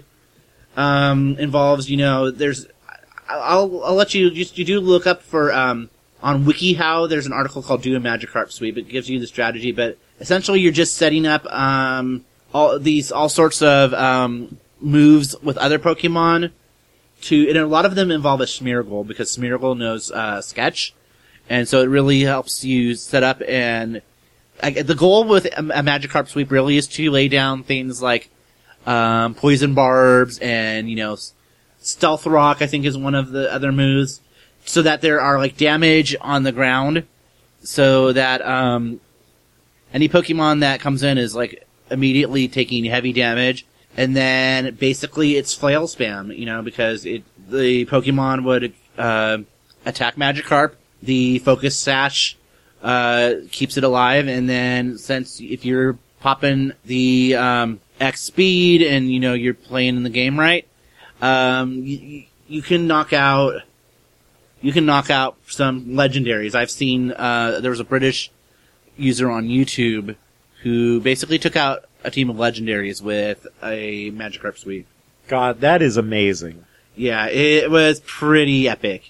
Speaker 1: um, involves, you know, there's. I'll I'll let you just you do look up for um, on WikiHow. There's an article called "Do a Magikarp Sweep." It gives you the strategy, but essentially you're just setting up um, all these all sorts of um, moves with other Pokemon. To and a lot of them involve a Smeargle because Smeargle knows uh, Sketch, and so it really helps you set up and. I, the goal with a, a Magikarp sweep really is to lay down things like um, poison barbs and, you know, stealth rock, I think is one of the other moves, so that there are like damage on the ground, so that um, any Pokemon that comes in is like immediately taking heavy damage, and then basically it's flail spam, you know, because it the Pokemon would uh, attack Magikarp, the focus sash Uh, keeps it alive, and then since if you're popping the um, X speed and you know you're playing in the game right, um, you, you can knock out you can knock out some legendaries. I've seen uh, there was a British user on YouTube who basically took out a team of legendaries with a Magikarp sweep.
Speaker 2: God, that is amazing.
Speaker 1: Yeah, it was pretty epic.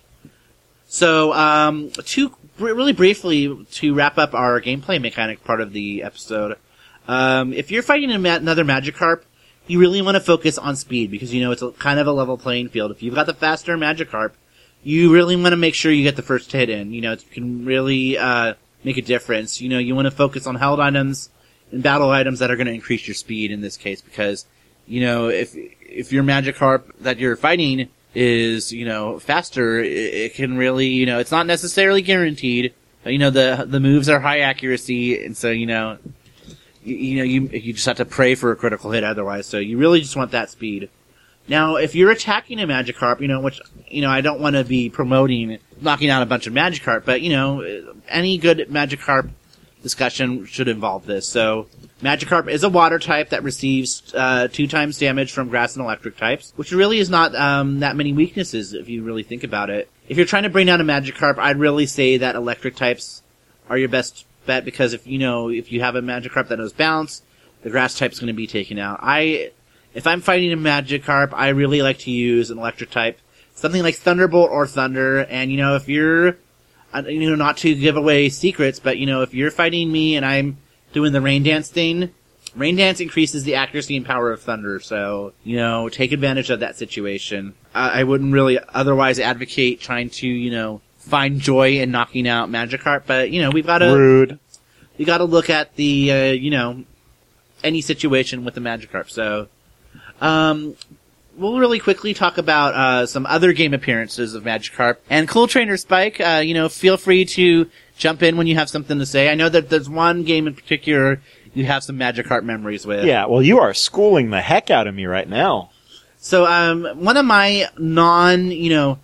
Speaker 1: So, um, two. Really briefly, to wrap up our gameplay mechanic part of the episode, um, if you're fighting another Magikarp, you really want to focus on speed, because you know it's a, kind of a level playing field. If you've got the faster Magikarp, you really want to make sure you get the first hit in. You know, it can really uh, make a difference. You know, you want to focus on held items and battle items that are going to increase your speed in this case, because, you know, if if your Magikarp that you're fighting is, you know, faster, it, it can really, you know, it's not necessarily guaranteed. But, you know, the the moves are high accuracy, and so, you know, you, you know, you you just have to pray for a critical hit otherwise. So you really just want that speed. Now, if you're attacking a Magikarp, you know, which, you know, I don't want to be promoting knocking out a bunch of Magikarp, but, you know, any good Magikarp discussion should involve this. So, Magikarp is a water type that receives uh, two times damage from grass and electric types, which really is not um, that many weaknesses if you really think about it. If you're trying to bring down a Magikarp, I'd really say that electric types are your best bet, because if you know if you have a Magikarp that knows bounce, the grass type's going to be taken out. I, if I'm fighting a Magikarp, I really like to use an electric type, something like Thunderbolt or Thunder. And you know, if you're, you know, not to give away secrets, but you know, if you're fighting me and I'm doing the Rain Dance thing, Rain Dance increases the accuracy and power of Thunder, so, you know, take advantage of that situation. I, I wouldn't really otherwise advocate trying to, you know, find joy in knocking out Magikarp, but, you know, we've got to...
Speaker 2: Rude.
Speaker 1: We got to look at the, uh, you know, any situation with the Magikarp, so... Um, we'll really quickly talk about uh, some other game appearances of Magikarp. And Cool Trainer Spike, uh, you know, feel free to jump in when you have something to say. I know that there's one game in particular you have some Magikarp memories with.
Speaker 2: Yeah, well, you are schooling the heck out of me right now.
Speaker 1: So, um, one of my non, you know,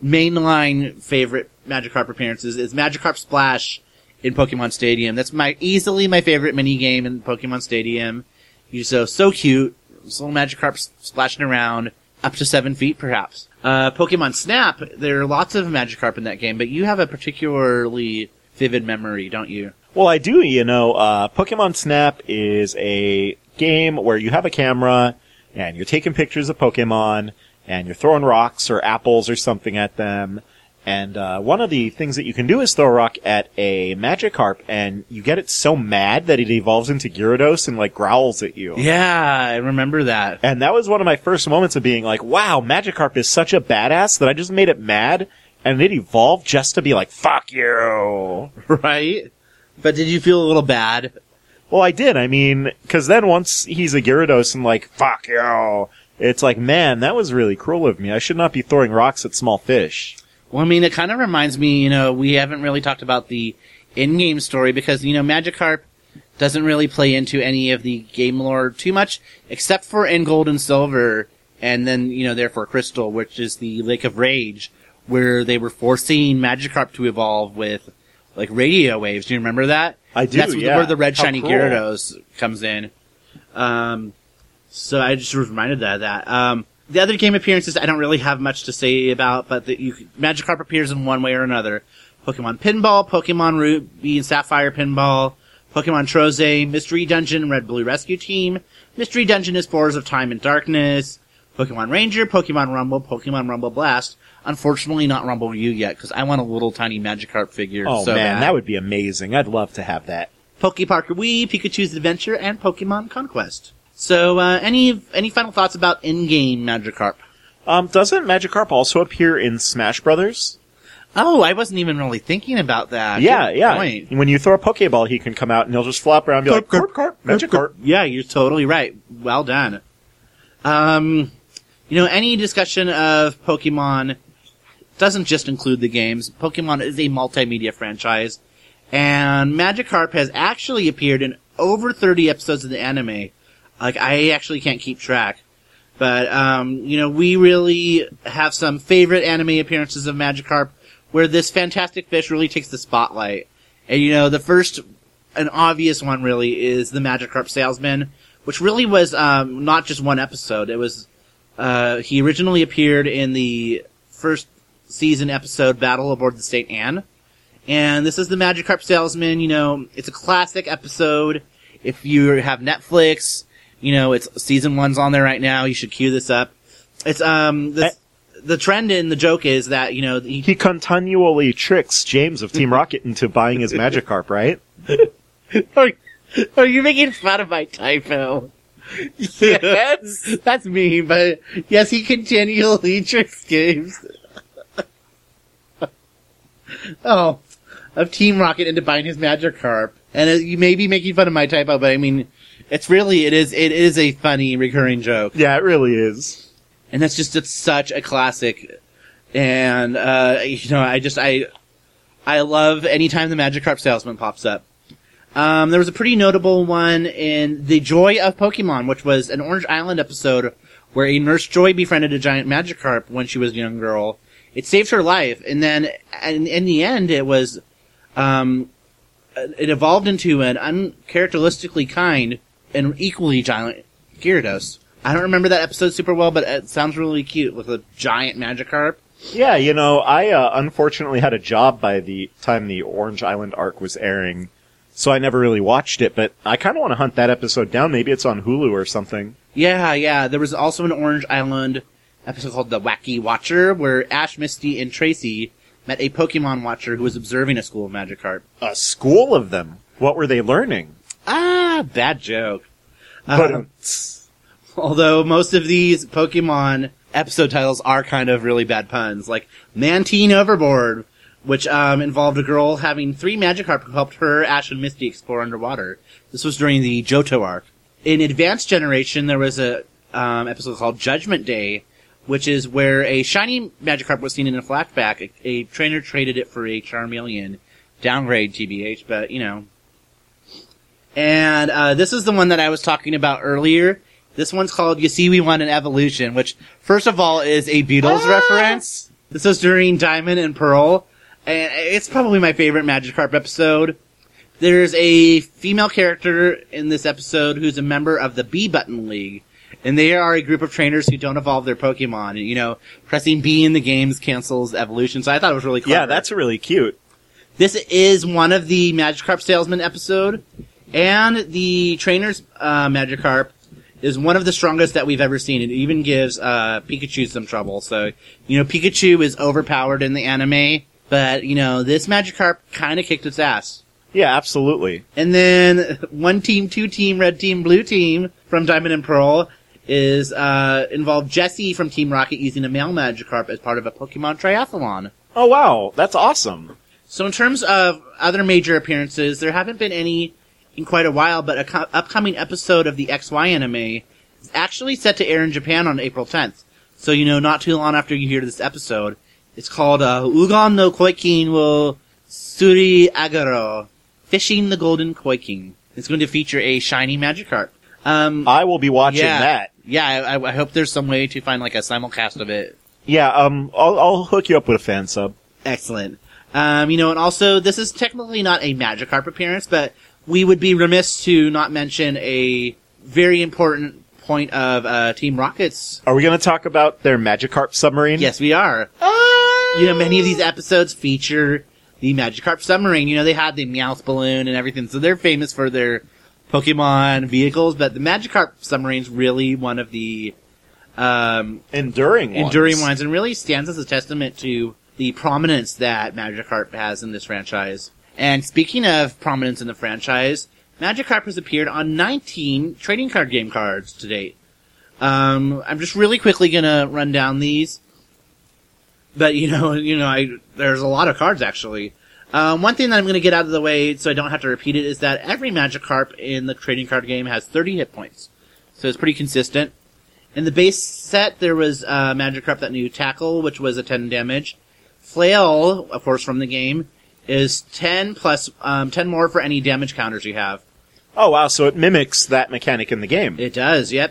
Speaker 1: mainline favorite Magikarp appearances is Magikarp Splash in Pokemon Stadium. That's my easily my favorite mini game in Pokemon Stadium. He's so so cute. This little Magikarp splashing around, up to seven feet perhaps. Uh, Pokemon Snap, there are lots of Magikarp in that game, but you have a particularly vivid memory, don't you?
Speaker 2: Well, I do, you know. Uh, Pokemon Snap is a game where you have a camera, and you're taking pictures of Pokemon, and you're throwing rocks or apples or something at them. And uh, one of the things that you can do is throw a rock at a Magikarp, and you get it so mad that it evolves into Gyarados and, like, growls at you.
Speaker 1: Yeah, I remember that.
Speaker 2: And that was one of my first moments of being like, wow, Magikarp is such a badass that I just made it mad, and it evolved just to be like, fuck you!
Speaker 1: Right? But did you feel a little bad?
Speaker 2: Well, I did. I mean, because then once he's a Gyarados and like, fuck you, it's like, man, that was really cruel of me. I should not be throwing rocks at small fish.
Speaker 1: Well, I mean, it kind of reminds me, you know, we haven't really talked about the in-game story because, you know, Magikarp doesn't really play into any of the game lore too much, except for in Gold and Silver, and then, you know, therefore Crystal, which is the Lake of Rage, where they were forcing Magikarp to evolve with, like, radio waves. Do you remember that?
Speaker 2: I do,
Speaker 1: That's
Speaker 2: yeah.
Speaker 1: where the red
Speaker 2: How
Speaker 1: shiny
Speaker 2: cool.
Speaker 1: Gyarados comes in. Um, so I just was reminded of that. Um, The other game appearances I don't really have much to say about, but the, you, Magikarp appears in one way or another. Pokemon Pinball, Pokemon Ruby and Sapphire Pinball, Pokemon Troze, Mystery Dungeon, Red Blue Rescue Team. Mystery Dungeon is Forest of Time and Darkness. Pokemon Ranger, Pokemon Rumble, Pokemon Rumble Blast. Unfortunately, not Rumble U yet, because I want a little tiny Magikarp figure.
Speaker 2: Oh
Speaker 1: so
Speaker 2: man,
Speaker 1: bad.
Speaker 2: that would be amazing. I'd love to have that.
Speaker 1: Pokeparker Wii, Pikachu's Adventure, and Pokemon Conquest. So, uh, any any final thoughts about in-game Magikarp?
Speaker 2: Um, doesn't Magikarp also appear in Smash Brothers?
Speaker 1: Oh, I wasn't even really thinking about that.
Speaker 2: Yeah,
Speaker 1: Good
Speaker 2: yeah.
Speaker 1: point.
Speaker 2: When you throw a Pokeball, he can come out and he'll just flop around and be like, Carp, Carp, Magikarp.
Speaker 1: Yeah, you're totally right. Well done. Um, you know, any discussion of Pokemon doesn't just include the games. Pokemon is a multimedia franchise, and Magikarp has actually appeared in over thirty episodes of the anime. Like, I actually can't keep track. But, um, you know, we really have some favorite anime appearances of Magikarp where this fantastic fish really takes the spotlight. And, you know, the first, an obvious one really is the Magikarp Salesman, which really was, um, not just one episode. It was, uh, he originally appeared in the first season episode Battle Aboard the Saint Anne. And this is the Magikarp Salesman, you know, it's a classic episode. If you have Netflix, you know, it's season one's on there right now. You should queue this up. It's, um, the, the trend in the joke is that, you know, he,
Speaker 2: He continually tricks James of Team Rocket into buying his Magikarp, right?
Speaker 1: are, are you making fun of my typo? Yes. That's me, but yes, he continually tricks James. Oh, of Team Rocket into buying his Magikarp. And uh, you may be making fun of my typo, but I mean, it's really, it is, it is a funny recurring joke.
Speaker 2: Yeah, it really is.
Speaker 1: And that's just, it's such a classic. And, uh, you know, I just, I, I love anytime the Magikarp Salesman pops up. Um, there was a pretty notable one in The Joy of Pokemon, which was an Orange Island episode where a Nurse Joy befriended a giant Magikarp when she was a young girl. It saved her life. And then, in, in the end, it was, um, it evolved into an uncharacteristically kind and equally giant Gyarados. I don't remember that episode super well, but it sounds really cute with a giant Magikarp.
Speaker 2: Yeah, you know, I uh, unfortunately had a job by the time the Orange Island arc was airing, so I never really watched it, but I kind of want to hunt that episode down. Maybe it's on Hulu or something.
Speaker 1: Yeah, yeah. There was also an Orange Island episode called The Wacky Watcher, where Ash, Misty, and Tracy met a Pokemon watcher who was observing a school of Magikarp.
Speaker 2: A school of them? What were they learning?
Speaker 1: Ah, bad joke.
Speaker 2: But
Speaker 1: Um, although most of these Pokemon episode titles are kind of really bad puns, like Mantine Overboard, which um, involved a girl having three Magikarp who helped her, Ash, and Misty explore underwater. This was during the Johto arc. In Advanced Generation, there was a um, episode called Judgment Day, which is where a shiny Magikarp was seen in a flashback. A, a trainer traded it for a Charmeleon. Downgrade, T B H, but, you know. And uh, this is the one that I was talking about earlier. This one's called You See We Want an Evolution, which, first of all, is a Beatles ah! reference. This was during Diamond and Pearl. And it's probably my favorite Magikarp episode. There's a female character in this episode who's a member of the B-Button League. And they are a group of trainers who don't evolve their Pokemon. And, you know, pressing B in the games cancels evolution. So I thought it was really clever.
Speaker 2: Yeah, that's really cute.
Speaker 1: This is one of the Magikarp Salesman episode. And the trainer's uh, Magikarp is one of the strongest that we've ever seen. It even gives uh, Pikachu some trouble. So, you know, Pikachu is overpowered in the anime. But, you know, this Magikarp kind of kicked its ass.
Speaker 2: Yeah, absolutely.
Speaker 1: And then one team, two team, red team, blue team from Diamond and Pearl is uh involved Jessie from Team Rocket using a male Magikarp as part of a Pokemon triathlon.
Speaker 2: Oh, wow. That's awesome.
Speaker 1: So in terms of other major appearances, there haven't been any in quite a while, but a co- upcoming episode of the X Y anime is actually set to air in Japan on April tenth. So, you know, not too long after you hear this episode. It's called uh, Ugon no Koikin wo Suri Agaro, Fishing the Golden Koikin. It's going to feature a shiny Magikarp. Um,
Speaker 2: I will be watching
Speaker 1: yeah,
Speaker 2: that.
Speaker 1: Yeah, I, I hope there's some way to find like a simulcast of it.
Speaker 2: Yeah, um, I'll, I'll hook you up with a fan sub.
Speaker 1: Excellent. Um, you know, and also, this is technically not a Magikarp appearance, but we would be remiss to not mention a very important point of uh, Team Rocket's.
Speaker 2: Are we going to talk about their Magikarp submarine?
Speaker 1: Yes, we are.
Speaker 2: Ah!
Speaker 1: You know, many of these episodes feature the Magikarp submarine. You know, they had the Meowth balloon and everything, so they're famous for their Pokemon vehicles, but the Magikarp submarine's really one of the um,
Speaker 2: enduring ones.
Speaker 1: enduring ones, and really stands as a testament to the prominence that Magikarp has in this franchise. And speaking of prominence in the franchise, Magikarp has appeared on nineteen trading card game cards to date. Um, I'm just really quickly gonna run down these. But, you know, you know, I, there's a lot of cards, actually. Um, one thing that I'm gonna get out of the way, so I don't have to repeat it, is that every Magikarp in the trading card game has thirty hit points. So it's pretty consistent. In the base set, there was, uh, Magikarp that knew Tackle, which was a ten damage. Flail, of course, from the game, is ten plus, um, ten more for any damage counters you have.
Speaker 2: Oh, wow, so it mimics that mechanic in the game.
Speaker 1: It does, yep.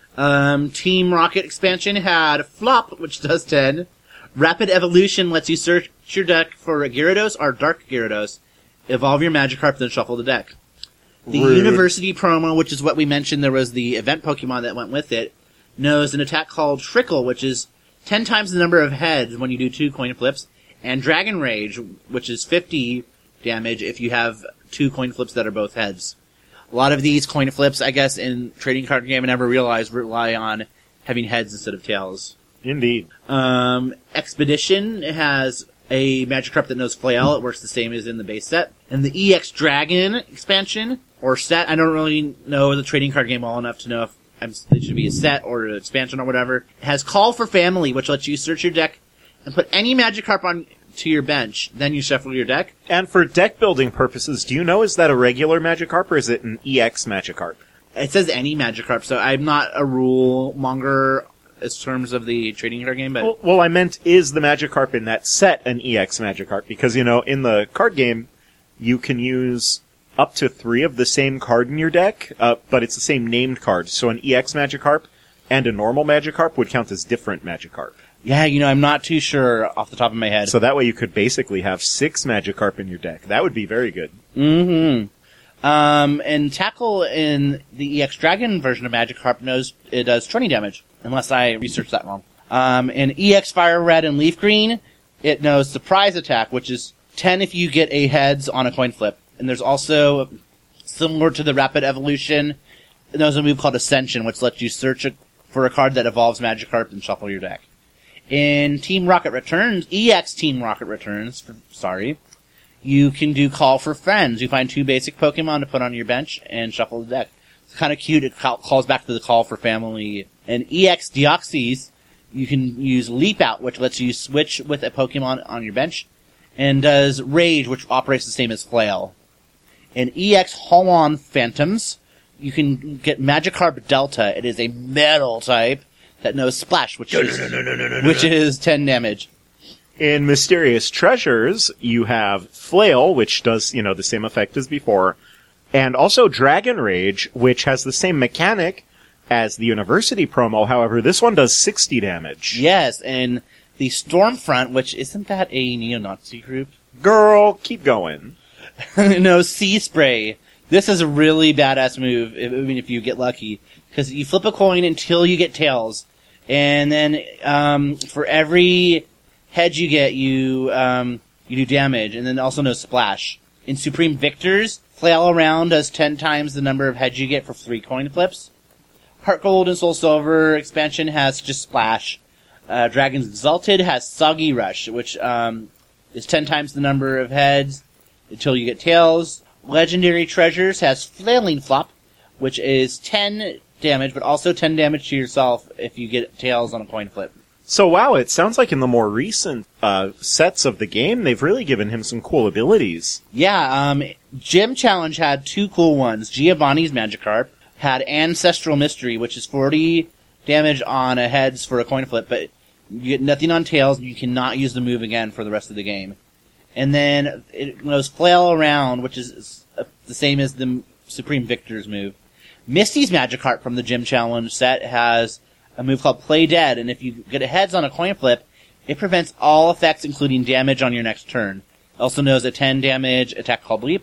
Speaker 1: Um, Team Rocket expansion had Flop, which does ten. Rapid Evolution lets you search your deck for a Gyarados or Dark Gyarados. Evolve your Magikarp, then shuffle the deck. The
Speaker 2: Rude.
Speaker 1: University promo, which is what we mentioned, there was the event Pokemon that went with it, knows an attack called Trickle, which is ten times the number of heads when you do two coin flips, and Dragon Rage, which is fifty damage if you have two coin flips that are both heads. A lot of these coin flips, I guess, in trading card game, I never realized rely on having heads instead of tails.
Speaker 2: Indeed.
Speaker 1: Um, Expedition has a Magikarp that knows Flail. It works the same as in the base set. And the E X Dragon expansion, or set, I don't really know the trading card game well enough to know if I'm, it should be a set or an expansion or whatever. It has Call for Family, which lets you search your deck and put any Magikarp on to your bench. Then you shuffle your deck.
Speaker 2: And for deck building purposes, do you know, is that a regular Magikarp or is it an E X Magikarp?
Speaker 1: It says any Magikarp, so I'm not a rule monger in terms of the trading card game, but...
Speaker 2: Well, well, I meant, is the Magikarp in that set an E X Magikarp? Because, you know, in the card game, you can use up to three of the same card in your deck, uh, but it's the same named card. So an E X Magikarp and a normal Magikarp would count as different Magikarp.
Speaker 1: Yeah, you know, I'm not too sure off the top of my head.
Speaker 2: So that way you could basically have six Magikarp in your deck. That would be very good.
Speaker 1: Mm-hmm. Um, and Tackle in the E X Dragon version of Magikarp knows it does twenty damage, unless I researched that wrong. Um, in E X Fire Red and Leaf Green, it knows Surprise Attack, which is ten if you get a heads on a coin flip. And there's also, similar to the Rapid Evolution, it knows a move called Ascension, which lets you search a, for a card that evolves Magikarp and shuffle your deck. In Team Rocket Returns, E X Team Rocket Returns, for, sorry, you can do Call for Friends. You find two basic Pokemon to put on your bench and shuffle the deck. It's kind of cute. It call, calls back to the Call for Family. And E X Deoxys, you can use Leap Out, which lets you switch with a Pokemon on your bench, and does Rage, which operates the same as Flail. In E X Holon Phantoms, you can get Magikarp Delta. It is a metal type that knows Splash, which is which is ten damage.
Speaker 2: In Mysterious Treasures, you have Flail, which does, you know, the same effect as before, and also Dragon Rage, which has the same mechanic as the University promo. However, this one does sixty damage.
Speaker 1: Yes, and the Stormfront, which isn't that a neo-Nazi group?
Speaker 2: Girl, keep going.
Speaker 1: No, Sea Spray. This is a really badass move, if, I mean, if you get lucky. Because you flip a coin until you get tails. And then, um, for every head you get, you, um, you do damage. And then also no splash. In Supreme Victors, Flail Around does ten times the number of heads you get for three coin flips. Heart Gold and Soul Silver expansion has just splash. Uh, Dragons Exalted has Soggy Rush, which, um, is ten times the number of heads until you get tails. Legendary Treasures has Flailing Flop, which is ten damage, but also ten damage to yourself if you get tails on a coin flip.
Speaker 2: So wow, it sounds like in the more recent uh, sets of the game, they've really given him some cool abilities.
Speaker 1: Yeah, um, Gym Challenge had two cool ones. Giovanni's Magikarp had Ancestral Mystery, which is forty damage on a heads for a coin flip, but you get nothing on tails, and you cannot use the move again for the rest of the game. And then it knows Flail Around, which is the same as the Supreme Victor's move. Misty's Magikarp from the Gym Challenge set has a move called Play Dead, and if you get a heads on a coin flip, it prevents all effects, including damage on your next turn. It also knows a ten damage attack called Leap.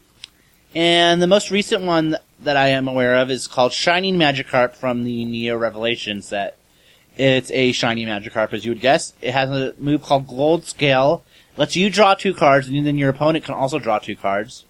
Speaker 1: And the most recent one that I am aware of is called Shining Magikarp from the Neo Revelation set. It's a shiny Magikarp, as you would guess. It has a move called Gold Scale, lets you draw two cards, and then your opponent can also draw two cards.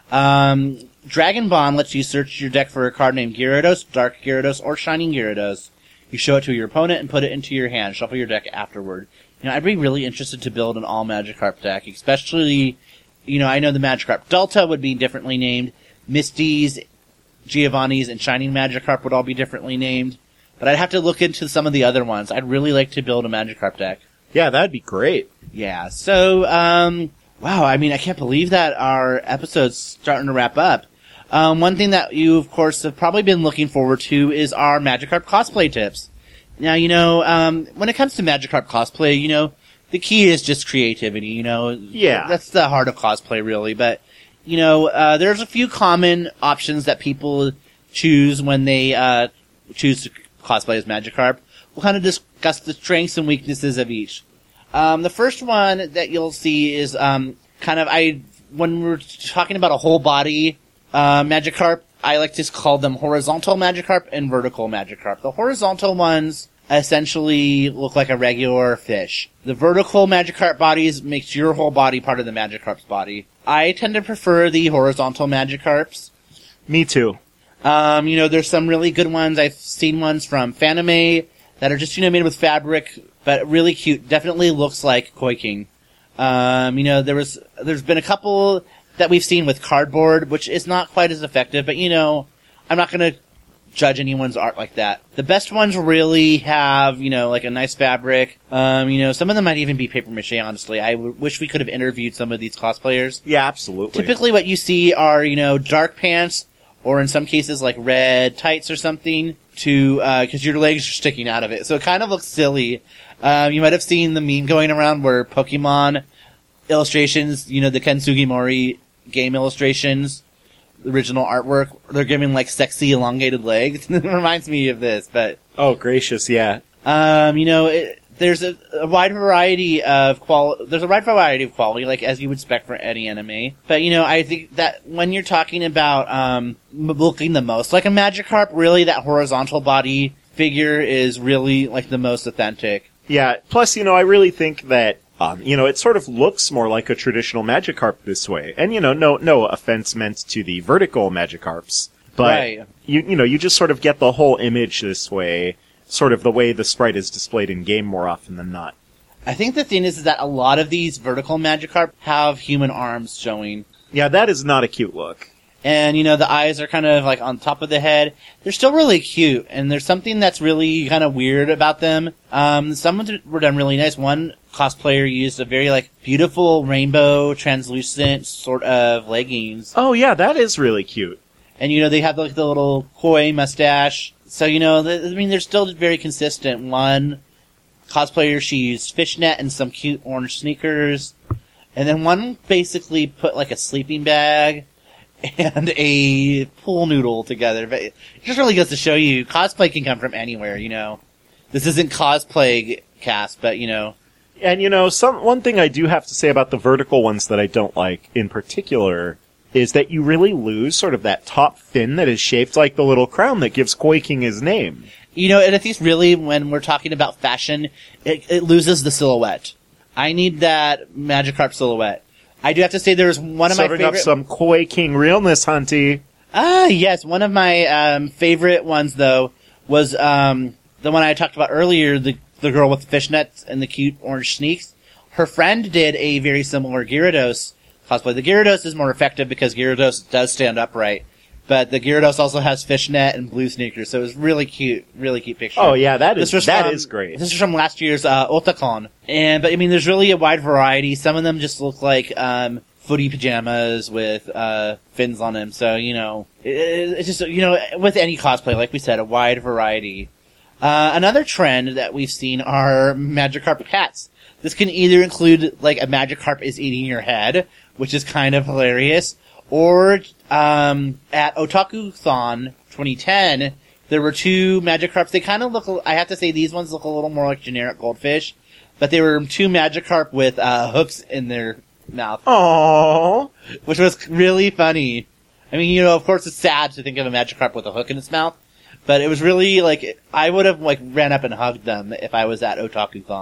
Speaker 1: Um, Dragon Bond lets you search your deck for a card named Gyarados, Dark Gyarados, or Shining Gyarados. You show it to your opponent and put it into your hand. Shuffle your deck afterward. You know, I'd be really interested to build an all Magikarp deck, especially, you know, I know the Magikarp Delta would be differently named. Misty's, Giovanni's, and Shining Magikarp would all be differently named. But I'd have to look into some of the other ones. I'd really like to build a Magikarp deck.
Speaker 2: Yeah, that'd be great.
Speaker 1: Yeah, so, um, wow, I mean, I can't believe that our episode's starting to wrap up. Um, one thing that you, of course, have probably been looking forward to is our Magikarp cosplay tips. Now, you know, um, when it comes to Magikarp cosplay, you know, the key is just creativity, you know.
Speaker 2: Yeah.
Speaker 1: That's the heart of cosplay, really. But, you know, uh, there's a few common options that people choose when they, uh, choose to cosplay as Magikarp. We'll kind of discuss the strengths and weaknesses of each. Um, the first one that you'll see is, um, kind of, I, when we're talking about a whole body, uh, Magikarp, I like to call them horizontal Magikarp and vertical Magikarp. The horizontal ones essentially look like a regular fish. The vertical Magikarp bodies makes your whole body part of the Magikarp's body. I tend to prefer the horizontal Magikarps.
Speaker 2: Me too.
Speaker 1: Um, you know, there's some really good ones. I've seen ones from Fanime that are just, you know, made with fabric, but really cute. Definitely looks like Koi King. Um, you know, there was, there's been a couple that we've seen with cardboard, which is not quite as effective, but you know, I'm not gonna judge anyone's art like that. The best ones really have, you know, like a nice fabric. Um, you know, some of them might even be paper mache, honestly. I w- wish we could have interviewed some of these cosplayers.
Speaker 2: Yeah, absolutely.
Speaker 1: Typically what you see are, you know, dark pants, or in some cases like red tights or something, to, uh, cause your legs are sticking out of it. So it kind of looks silly. Um, you might have seen the meme going around where Pokemon illustrations, you know, the Ken Sugimori game illustrations, the original artwork, they're giving like sexy elongated legs. It reminds me of this, but
Speaker 2: oh gracious, yeah.
Speaker 1: Um, you know, it, there's a, a wide variety of qual. There's a wide variety of quality, like as you would expect for any anime. But you know, I think that when you're talking about um looking the most like a Magikarp, really that horizontal body figure is really like the most authentic.
Speaker 2: Yeah. Plus, you know, I really think that. Um, you know, it sort of looks more like a traditional Magikarp this way. And, you know, no, no offense meant to the vertical Magikarps. But,
Speaker 1: Right.
Speaker 2: you, you know, you just sort of get the whole image this way, sort of the way the sprite is displayed in game more often than not.
Speaker 1: I think the thing is, is that a lot of these vertical Magikarp have human arms showing.
Speaker 2: Yeah, that is not a cute look.
Speaker 1: And, you know, the eyes are kind of like on top of the head. They're still really cute, and there's something that's really kind of weird about them. Um, some of them were done really nice. One cosplayer used a very, like, beautiful rainbow, translucent sort of leggings.
Speaker 2: Oh yeah, that is really cute.
Speaker 1: And, you know, they have, like, the little koi mustache. So, you know, th- I mean, they're still very consistent. One cosplayer, she used fishnet and some cute orange sneakers. And then one basically put, like, a sleeping bag and a pool noodle together. But it just really goes to show you, cosplay can come from anywhere, you know. This isn't cosplay cast, but, you know.
Speaker 2: And you know, some one thing I do have to say about the vertical ones that I don't like in particular is that you really lose sort of that top fin that is shaped like the little crown that gives Koi King his name.
Speaker 1: You know, and I think really when we're talking about fashion, it, it loses the silhouette. I need that Magikarp silhouette. I do have to say there's one of
Speaker 2: Serving
Speaker 1: my favorite...
Speaker 2: up some Koi King realness, Hunty.
Speaker 1: Ah, yes. One of my um, favorite ones, though, was um, the one I talked about earlier, the the girl with the fishnets and the cute orange sneaks. Her friend did a very similar Gyarados cosplay. The Gyarados is more effective because Gyarados does stand upright. But the Gyarados also has fishnet and blue sneakers, so it was really cute, really cute picture.
Speaker 2: Oh yeah, that is,
Speaker 1: This was
Speaker 2: that
Speaker 1: from-
Speaker 2: is great.
Speaker 1: This is from last year's uh, Otakon. And, but I mean, there's really a wide variety. Some of them just look like um, footy pajamas with uh, fins on them. So, you know, it, it's just, you know, with any cosplay, like we said, a wide variety. Uh, another trend that we've seen are Magikarp hats. This can either include, like, a Magikarp is eating your head, which is kind of hilarious, or, um, at Otaku-thon twenty ten, there were two Magikarps. They kind of look, I have to say, these ones look a little more like generic goldfish, but they were two Magikarp with, uh, hooks in their mouth.
Speaker 2: Aww.
Speaker 1: Which was really funny. I mean, you know, of course it's sad to think of a Magikarp with a hook in its mouth, but it was really, like, I would have, like, ran up and hugged them if I was at Otaku-thon.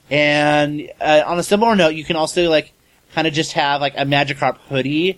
Speaker 1: And uh, on a similar note, you can also like kind of just have like a Magikarp hoodie.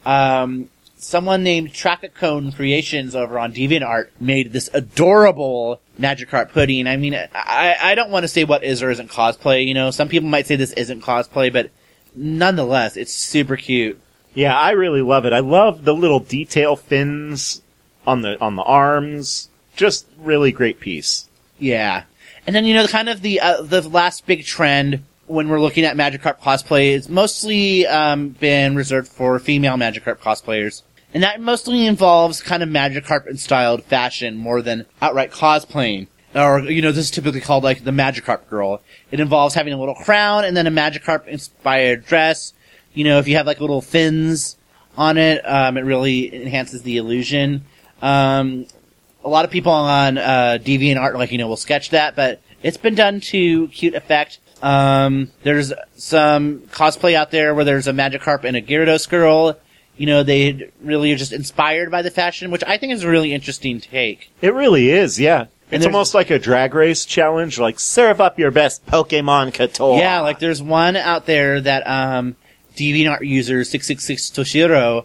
Speaker 1: Um, someone named Trackacone Creations over on DeviantArt made this adorable Magikarp hoodie. And I mean, I, I don't want to say what is or isn't cosplay. You know, some people might say this isn't cosplay, but nonetheless, it's super cute.
Speaker 2: Yeah, I really love it. I love the little detail fins on the on the arms. Just really great piece.
Speaker 1: Yeah. And then, you know, kind of the uh, the last big trend when we're looking at Magikarp cosplay is mostly um, been reserved for female Magikarp cosplayers. And that mostly involves kind of Magikarp-styled fashion more than outright cosplaying. Or, you know, this is typically called, like, the Magikarp girl. It involves having a little crown and then a Magikarp-inspired dress. You know, if you have, like, little fins on it, um, it really enhances the illusion. Um, a lot of people on uh, DeviantArt, like, you know, will sketch that, but it's been done to cute effect. Um, there's some cosplay out there where there's a Magikarp and a Gyarados girl. You know, they really are just inspired by the fashion, which I think is a really interesting take.
Speaker 2: It really is, yeah.
Speaker 1: And
Speaker 2: it's almost like a drag race challenge, like, serve up your best Pokemon couture.
Speaker 1: Yeah, like, there's one out there that, um, DeviantArt user six six six Toshiro,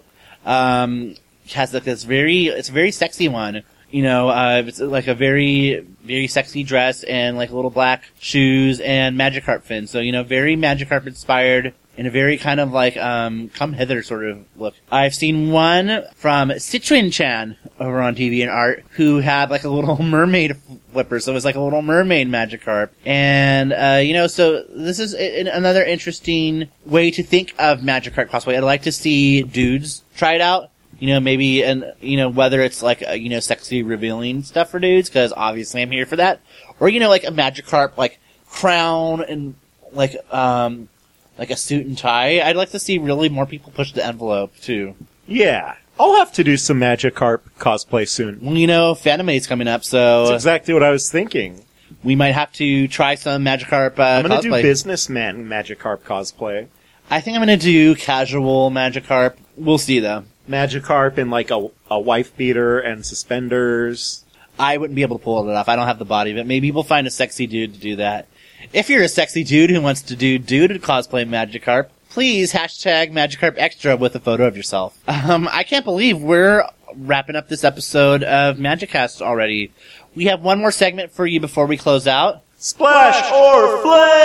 Speaker 1: um, has, like, this very, it's a very sexy one. You know, uh, it's like a very, very sexy dress and, like, little black shoes and Magikarp fins. So, you know, very Magikarp inspired. In a very kind of like, um, come hither sort of look. I've seen one from Citrin-chan over on DeviantArt who had like a little mermaid flipper. So it was like a little mermaid Magikarp. And, uh, you know, so this is a- another interesting way to think of Magikarp cosplay. I'd like to see dudes try it out. You know, maybe, and, you know, whether it's like, a, you know, sexy revealing stuff for dudes, cause obviously I'm here for that. Or, you know, like a Magikarp, like, crown and, like, um, like a suit and tie. I'd like to see really more people push the envelope, too.
Speaker 2: Yeah. I'll have to do some Magikarp cosplay soon.
Speaker 1: Well, you know, Fanimate's coming up, so...
Speaker 2: That's exactly what I was thinking.
Speaker 1: We might have to try some Magikarp uh,
Speaker 2: I'm gonna
Speaker 1: cosplay.
Speaker 2: do businessman Magikarp cosplay.
Speaker 1: I think I'm gonna do casual Magikarp. We'll see, though.
Speaker 2: Magikarp in, like, a, a wife beater and suspenders.
Speaker 1: I wouldn't be able to pull it off. I don't have the body, but maybe we'll find a sexy dude to do that. If you're a sexy dude who wants to do dude cosplay Magikarp, please hashtag Magikarp Extra with a photo of yourself. Um, I can't believe we're wrapping up this episode of MagicCast already. We have one more segment for you before we close out.
Speaker 2: Splash or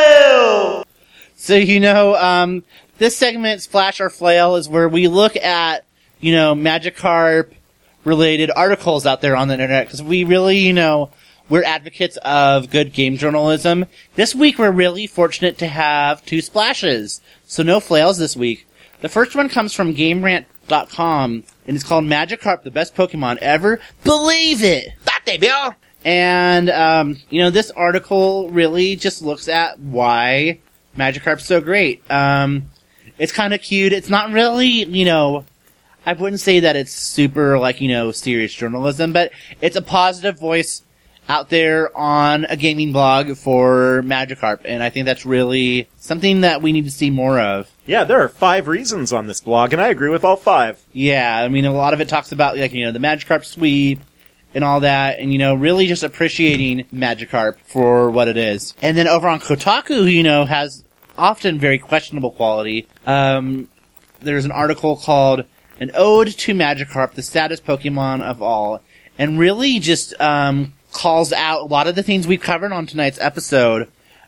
Speaker 2: flail!
Speaker 1: So, you know, um, this segment, Splash or Flail, is where we look at, you know, Magikarp related articles out there on the internet, because we really, you know, we're advocates of good game journalism. This week we're really fortunate to have two splashes, so no flails this week. The first one comes from Game Rant dot com, and it's called Magikarp, the best Pokemon ever. Believe it! Date, Bill! And, um, you know, this article really just looks at why Magikarp's so great. Um, it's kind of cute. It's not really, you know, I wouldn't say that it's super, like, you know, serious journalism, but it's a positive voice out there on a gaming blog for Magikarp, and I think that's really something that we need to see more of.
Speaker 2: Yeah, there are five reasons on this blog, and I agree with all five.
Speaker 1: Yeah, I mean, a lot of it talks about, like, you know, the Magikarp sweep and all that, and, you know, really just appreciating Magikarp for what it is. And then over on Kotaku, you know, has often very questionable quality. Um, there's an article called An Ode to Magikarp, the saddest Pokemon of all, and really just, um, calls out a lot of the things we've covered on tonight's episode.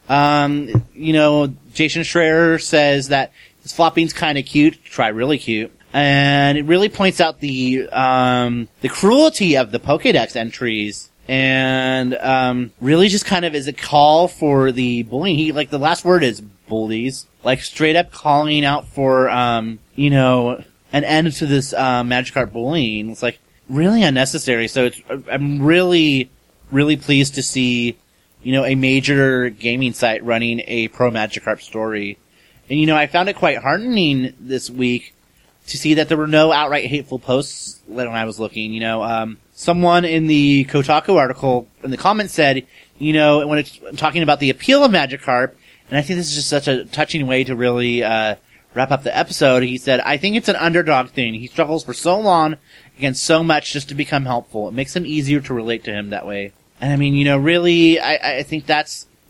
Speaker 1: Um, you know, Jason Schreier says that his flopping's kind of cute, try really cute, and it really points out the um, the cruelty of the Pokédex entries, and um, really just kind of is a call for the bullying. He like the last word is bullies, like straight up calling out for um, you know an end to this uh, Magikarp bullying. It's like really unnecessary. So it's I'm really. really pleased to see, you know, a major gaming site running a pro Magikarp story. And, you know, I found it quite heartening this week to see that there were no outright hateful posts when I was looking. You know, um, someone in the Kotaku article in the comments said, you know, when it's talking about the appeal of Magikarp, and I think this is just such a touching way to really, uh, wrap up the episode, he said, I think it's an underdog thing. He struggles for so long against so much just to become helpful. It makes him easier to relate to him that way. And I mean, you know, really, I, I think that's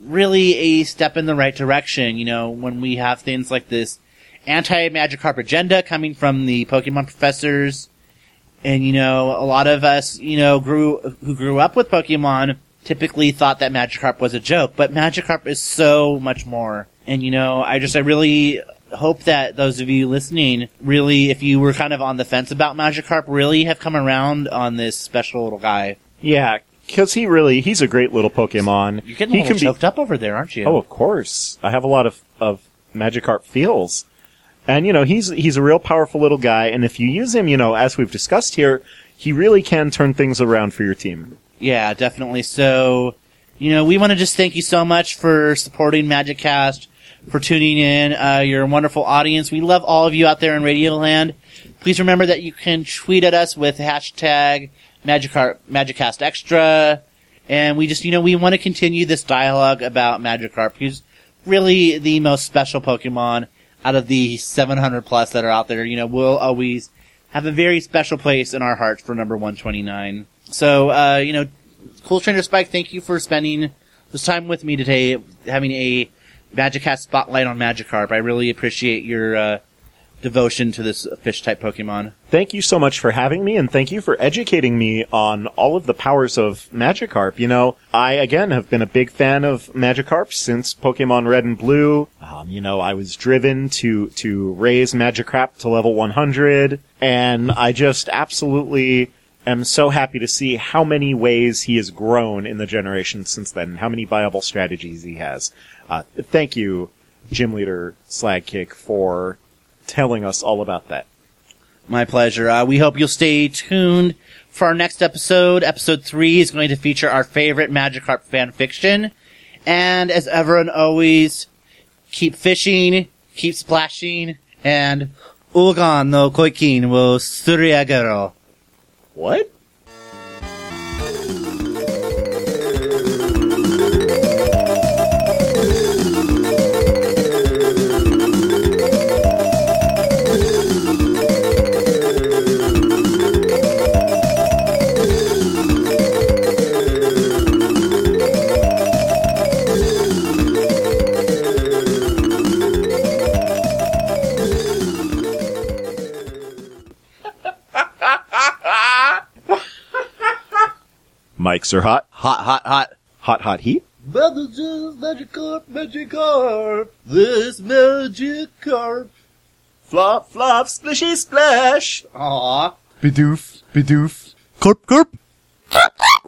Speaker 1: really a step in the right direction, you know, when we have things like this anti-Magikarp agenda coming from the Pokemon professors. And, you know, a lot of us, you know, grew, who grew up with Pokemon typically thought that Magikarp was a joke, but Magikarp is so much more. And, you know, I just, I really hope that those of you listening, really, if you were kind of on the fence about Magikarp, really have come around on this special little guy.
Speaker 2: Yeah, because he really, he's a great little Pokemon.
Speaker 1: You're getting
Speaker 2: he
Speaker 1: a little
Speaker 2: can
Speaker 1: choked
Speaker 2: be,
Speaker 1: up over there, aren't you?
Speaker 2: Oh, of course. I have a lot of, of Magikarp feels. And, you know, he's, he's a real powerful little guy, and if you use him, you know, as we've discussed here, he really can turn things around for your team.
Speaker 1: Yeah, definitely. So, you know, we want to just thank you so much for supporting MagicCast, for tuning in. Uh, you're a wonderful audience. We love all of you out there in Radioland. Please remember that you can tweet at us with hashtag Magikarp, MagicCast Extra. And we just, you know, we want to continue this dialogue about Magikarp. He's really the most special Pokemon out of the seven hundred plus that are out there. You know, we'll always have a very special place in our hearts for number one twenty-nine. So, uh, you know, Cool Stranger Spike, thank you for spending this time with me today, having a MagicCast spotlight on Magikarp. I really appreciate your uh, devotion to this fish-type Pokemon.
Speaker 2: Thank you so much for having me, and thank you for educating me on all of the powers of Magikarp. You know, I, again, have been a big fan of Magikarp since Pokemon Red and Blue. Um, you know, I was driven to, to raise Magikarp to level one hundred, and I just absolutely am so happy to see how many ways he has grown in the generation since then, how many viable strategies he has. Uh, thank you, Gym Leader Slagkick, for telling us all about that.
Speaker 1: My pleasure. Uh, we hope you'll stay tuned for our next episode. Episode three is going to feature our favorite Magikarp fan fiction. And as ever and always, keep fishing, keep splashing, and Ulgan no Koikin wo Suriagero.
Speaker 2: What? Mics are hot.
Speaker 1: Hot, hot, hot.
Speaker 2: Hot, hot heat.
Speaker 1: Messages, Magikarp, Magikarp, this Magikarp.
Speaker 2: Flop, flop, splishy, splash.
Speaker 1: Aww.
Speaker 3: Bidoof, bidoof. Corp, corp.